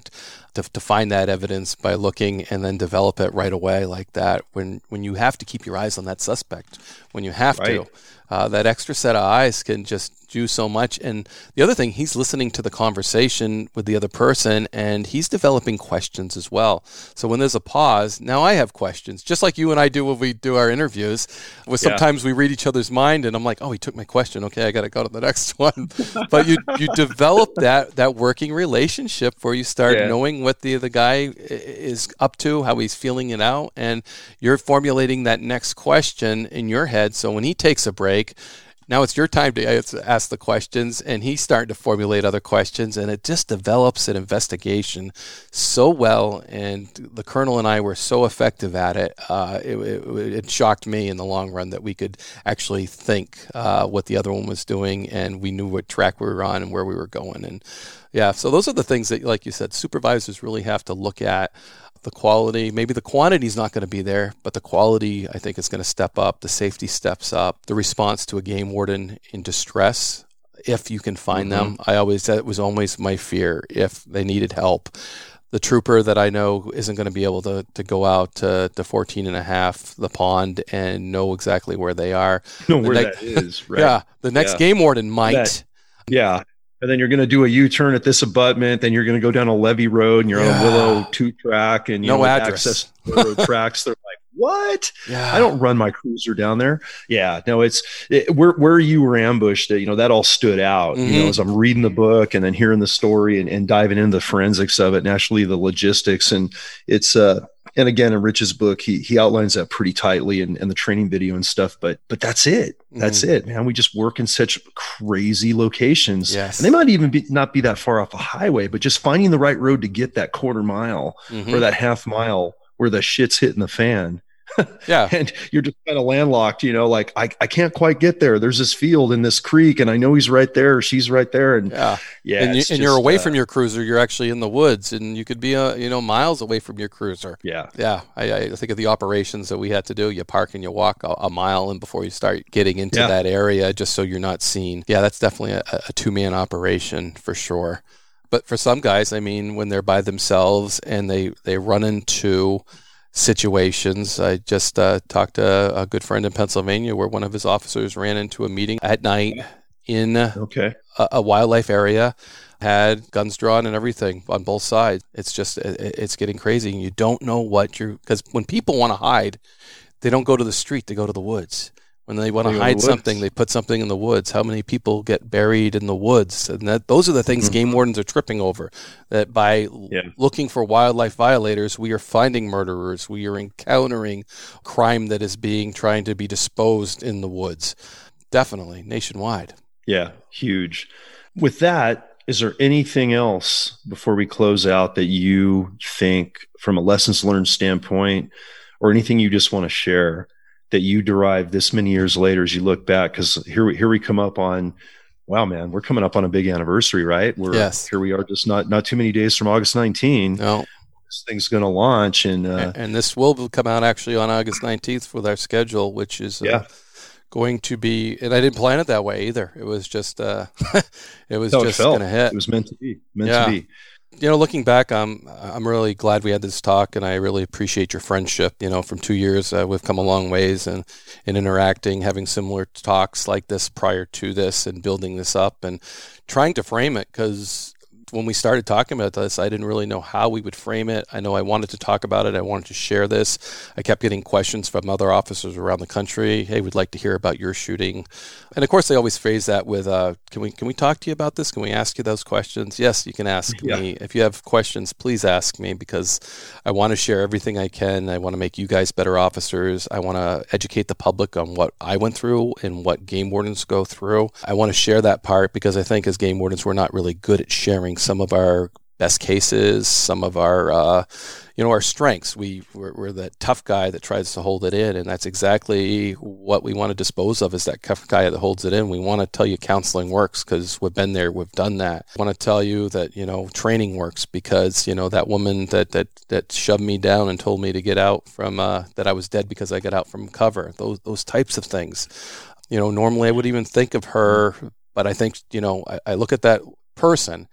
to, to find that evidence by looking and then develop it right away like that. When when you have to keep your eyes on that suspect, when you have right. to, uh, that extra set of eyes can just do so much. And the other thing, he's listening to the conversation with the other person, and he's developing questions as well. So when there's a pause, now I have questions, just like you and I do when we do our interviews. Where sometimes yeah. we read each other's mind, and I'm like, oh, he took my question. Okay, I got to go to the next one. But you you develop that that working relationship where you start yeah. knowing what the the guy is up to, how he's feeling it out, and you're formulating that next question in your head. So when he takes a break, now it's your time to ask the questions, and he's starting to formulate other questions, and it just develops an investigation so well. And the Colonel and I were so effective at it. Uh, it, it, it shocked me in the long run that we could actually think uh, what the other one was doing, and we knew what track we were on and where we were going. And yeah, so those are the things that, like you said, supervisors really have to look at. The quality, maybe the quantity is not going to be there, but the quality, I think, is going to step up. The safety steps up. The response to a game warden in distress, if you can find mm-hmm. them. I always, that was always my fear, if they needed help. The trooper that I know isn't going to be able to, to go out to, to fourteen and a half, the pond, and know exactly where they are. Know where ne- that is, right? Yeah, the next yeah. game warden might. That, yeah. And then you're going to do a U-turn at this abutment. Then you're going to go down a levee road, and you're yeah. on a Willow two track, and you no know, address. Access road tracks. They're like, what? Yeah. I don't run my cruiser down there. Yeah, no, it's it, where where you were ambushed. You know, that all stood out. Mm-hmm. You know, as I'm reading the book and then hearing the story and, and diving into the forensics of it, and actually the logistics, and it's uh. And again, in Rich's book, he he outlines that pretty tightly in, in the training video and stuff. But but that's it. That's mm. it, man. We just work in such crazy locations. Yes. And they might even be not be that far off a highway, but just finding the right road to get that quarter mile mm-hmm. or that half mile where the shit's hitting the fan. Yeah. And you're just kind of landlocked, you know, like I, I can't quite get there. There's this field in this creek, and I know he's right there. She's right there. And yeah, yeah and, you, and just, you're away uh, from your cruiser. You're actually in the woods, and you could be, uh, you know, miles away from your cruiser. Yeah. Yeah. I, I think of the operations that we had to do. You park and you walk a, a mile in before you start getting into yeah. that area, just so you're not seen. Yeah. That's definitely a, a two man operation for sure. But for some guys, I mean, when they're by themselves and they, they run into situations. I just uh, talked to a good friend in Pennsylvania where one of his officers ran into a meeting at night in okay. a, a wildlife area, had guns drawn and everything on both sides. It's just, it, it's getting crazy. And you don't know what you're, because when people want to hide, they don't go to the street, they go to the woods. When they want to hide something, they put something in the woods. How many people get buried in the woods? And that those are the things mm-hmm. game wardens are tripping over. That by yeah. looking for wildlife violators, we are finding murderers. We are encountering crime that is being trying to be disposed in the woods. Definitely nationwide. Yeah, huge. With that, is there anything else before we close out that you think, from a lessons learned standpoint, or anything you just want to share, that you derive this many years later as you look back? Because here we, here we come up on, wow, man, we're coming up on a big anniversary, right? We're, yes. Here we are, just not not too many days from August nineteenth. No. This thing's going to launch. And, uh, and and this will come out actually on August nineteenth with our schedule, which is uh, yeah. going to be, and I didn't plan it that way either. It was just, uh, it was no, just going to hit. It was meant to be, meant yeah. to be. You know, looking back, I'm I'm really glad we had this talk, and I really appreciate your friendship. You know, from two years, uh, we've come a long ways, and in interacting, having similar talks like this prior to this, and building this up, and trying to frame it, because when we started talking about this, I didn't really know how we would frame it. I know I wanted to talk about it. I wanted to share this. I kept getting questions from other officers around the country. Hey, we'd like to hear about your shooting. And of course, they always phrase that with, uh, can we can we talk to you about this? Can we ask you those questions? Yes, you can ask yeah. me. If you have questions, please ask me, because I want to share everything I can. I want to make you guys better officers. I want to educate the public on what I went through and what game wardens go through. I want to share that part, because I think as game wardens, we're not really good at sharing some of our best cases, some of our, uh, you know, our strengths. We, we're, we're that tough guy that tries to hold it in, and that's exactly what we want to dispose of, is that tough guy that holds it in. We want to tell you counseling works, because we've been there, we've done that. I want to tell you that, you know, training works, because, you know, that woman that that that shoved me down and told me to get out from, uh, that I was dead because I got out from cover, those those types of things. You know, normally I would even think of her, but I think, you know, I, I look at that person,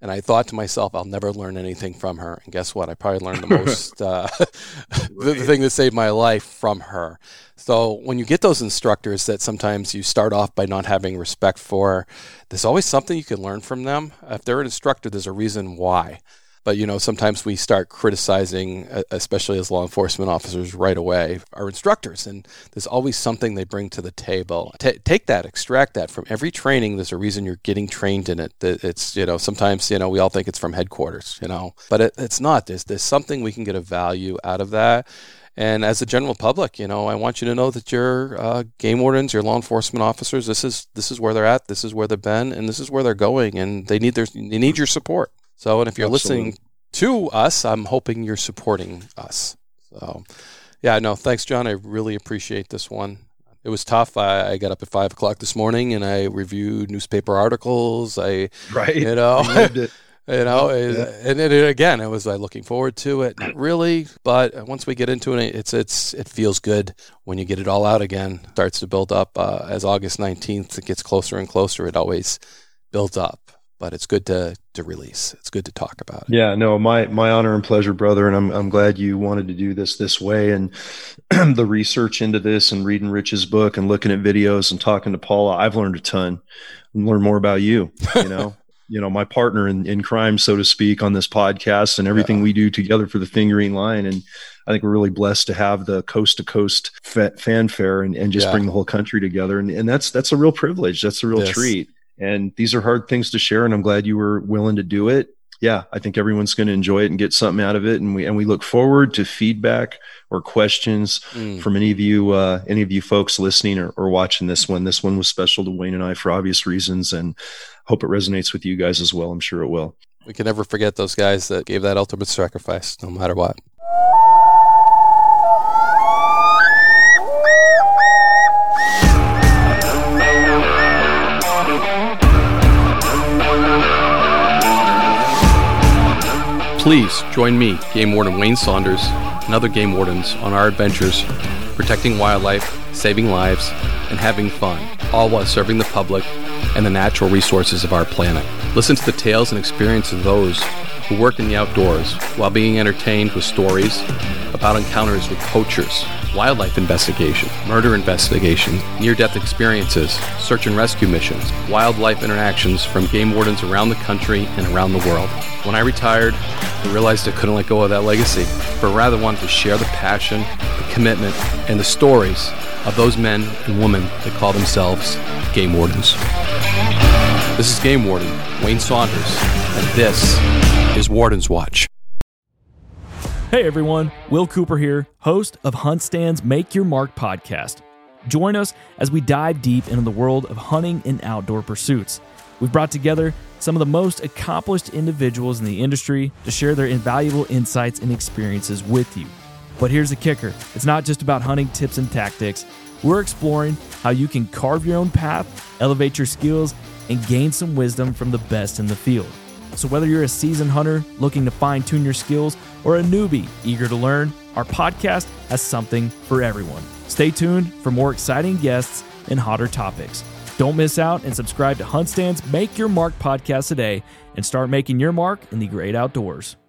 And I thought to myself, I'll never learn anything from her. And guess what? I probably learned the most, uh, the, the thing that saved my life from her. So when you get those instructors that sometimes you start off by not having respect for, there's always something you can learn from them. If they're an instructor, there's a reason why. But, you know, sometimes we start criticizing, especially as law enforcement officers right away, our instructors. And there's always something they bring to the table. T- take that, extract that from every training. There's a reason you're getting trained in it. It's, you know, sometimes, you know, we all think it's from headquarters, you know, but it, it's not. There's, there's something we can get a value out of that. And as a general public, you know, I want you to know that your uh, game wardens, your law enforcement officers, this is this is where they're at, this is where they've been, and this is where they're going, and they need their they need your support. So, and if you're Absolutely. listening to us, I'm hoping you're supporting us. So, yeah, no, thanks, John. I really appreciate this one. It was tough. I, I got up at five o'clock this morning and I reviewed newspaper articles. I, right, you know, you know, yeah. and, and it, again, it was like looking forward to it. Not really, but once we get into it, it's it's it feels good when you get it all out again. It starts to build up uh, as August nineteenth. It gets closer and closer. It always builds up. But it's good to, to release. It's good to talk about it. Yeah, no, my, my honor and pleasure, brother. And I'm, I'm glad you wanted to do this this way. And the research into this and reading Rich's book and looking at videos and talking to Paula, I've learned a ton. Learn more about you, you know, you know, my partner in, in crime, so to speak, on this podcast and everything yeah. we do together for the Fingering Line. And I think we're really blessed to have the coast to coast fa- fanfare and, and just yeah. bring the whole country together. And, and that's, that's a real privilege. That's a real yes. treat. And these are hard things to share, and I'm glad you were willing to do it. Yeah, I think everyone's going to enjoy it and get something out of it. And we and we look forward to feedback or questions mm. from any of you, uh, any of you folks listening or, or watching this one. This one was special to Wayne and I for obvious reasons, and hope it resonates with you guys as well. I'm sure it will. We can never forget those guys that gave that ultimate sacrifice, no matter what. Please join me, Game Warden Wayne Saunders, and other game wardens on our adventures protecting wildlife, saving lives, and having fun, all while serving the public and the natural resources of our planet. Listen to the tales and experiences of those who work in the outdoors while being entertained with stories about encounters with poachers, wildlife investigation, murder investigation, near-death experiences, search and rescue missions, wildlife interactions from game wardens around the country and around the world. When I retired, I realized I couldn't let go of that legacy, but rather wanted to share the passion, the commitment, and the stories of those men and women that call themselves game wardens. This is Game Warden Wayne Saunders, and this is Warden's Watch. Hey everyone, Will Cooper here, host of HuntStand's Make Your Mark podcast. Join us as we dive deep into the world of hunting and outdoor pursuits. We've brought together some of the most accomplished individuals in the industry to share their invaluable insights and experiences with you. But here's the kicker. It's not just about hunting tips and tactics. We're exploring how you can carve your own path, elevate your skills, and gain some wisdom from the best in the field. So whether you're a seasoned hunter looking to fine-tune your skills or a newbie eager to learn, our podcast has something for everyone. Stay tuned for more exciting guests and hotter topics. Don't miss out and subscribe to HuntStand's Make Your Mark podcast today and start making your mark in the great outdoors.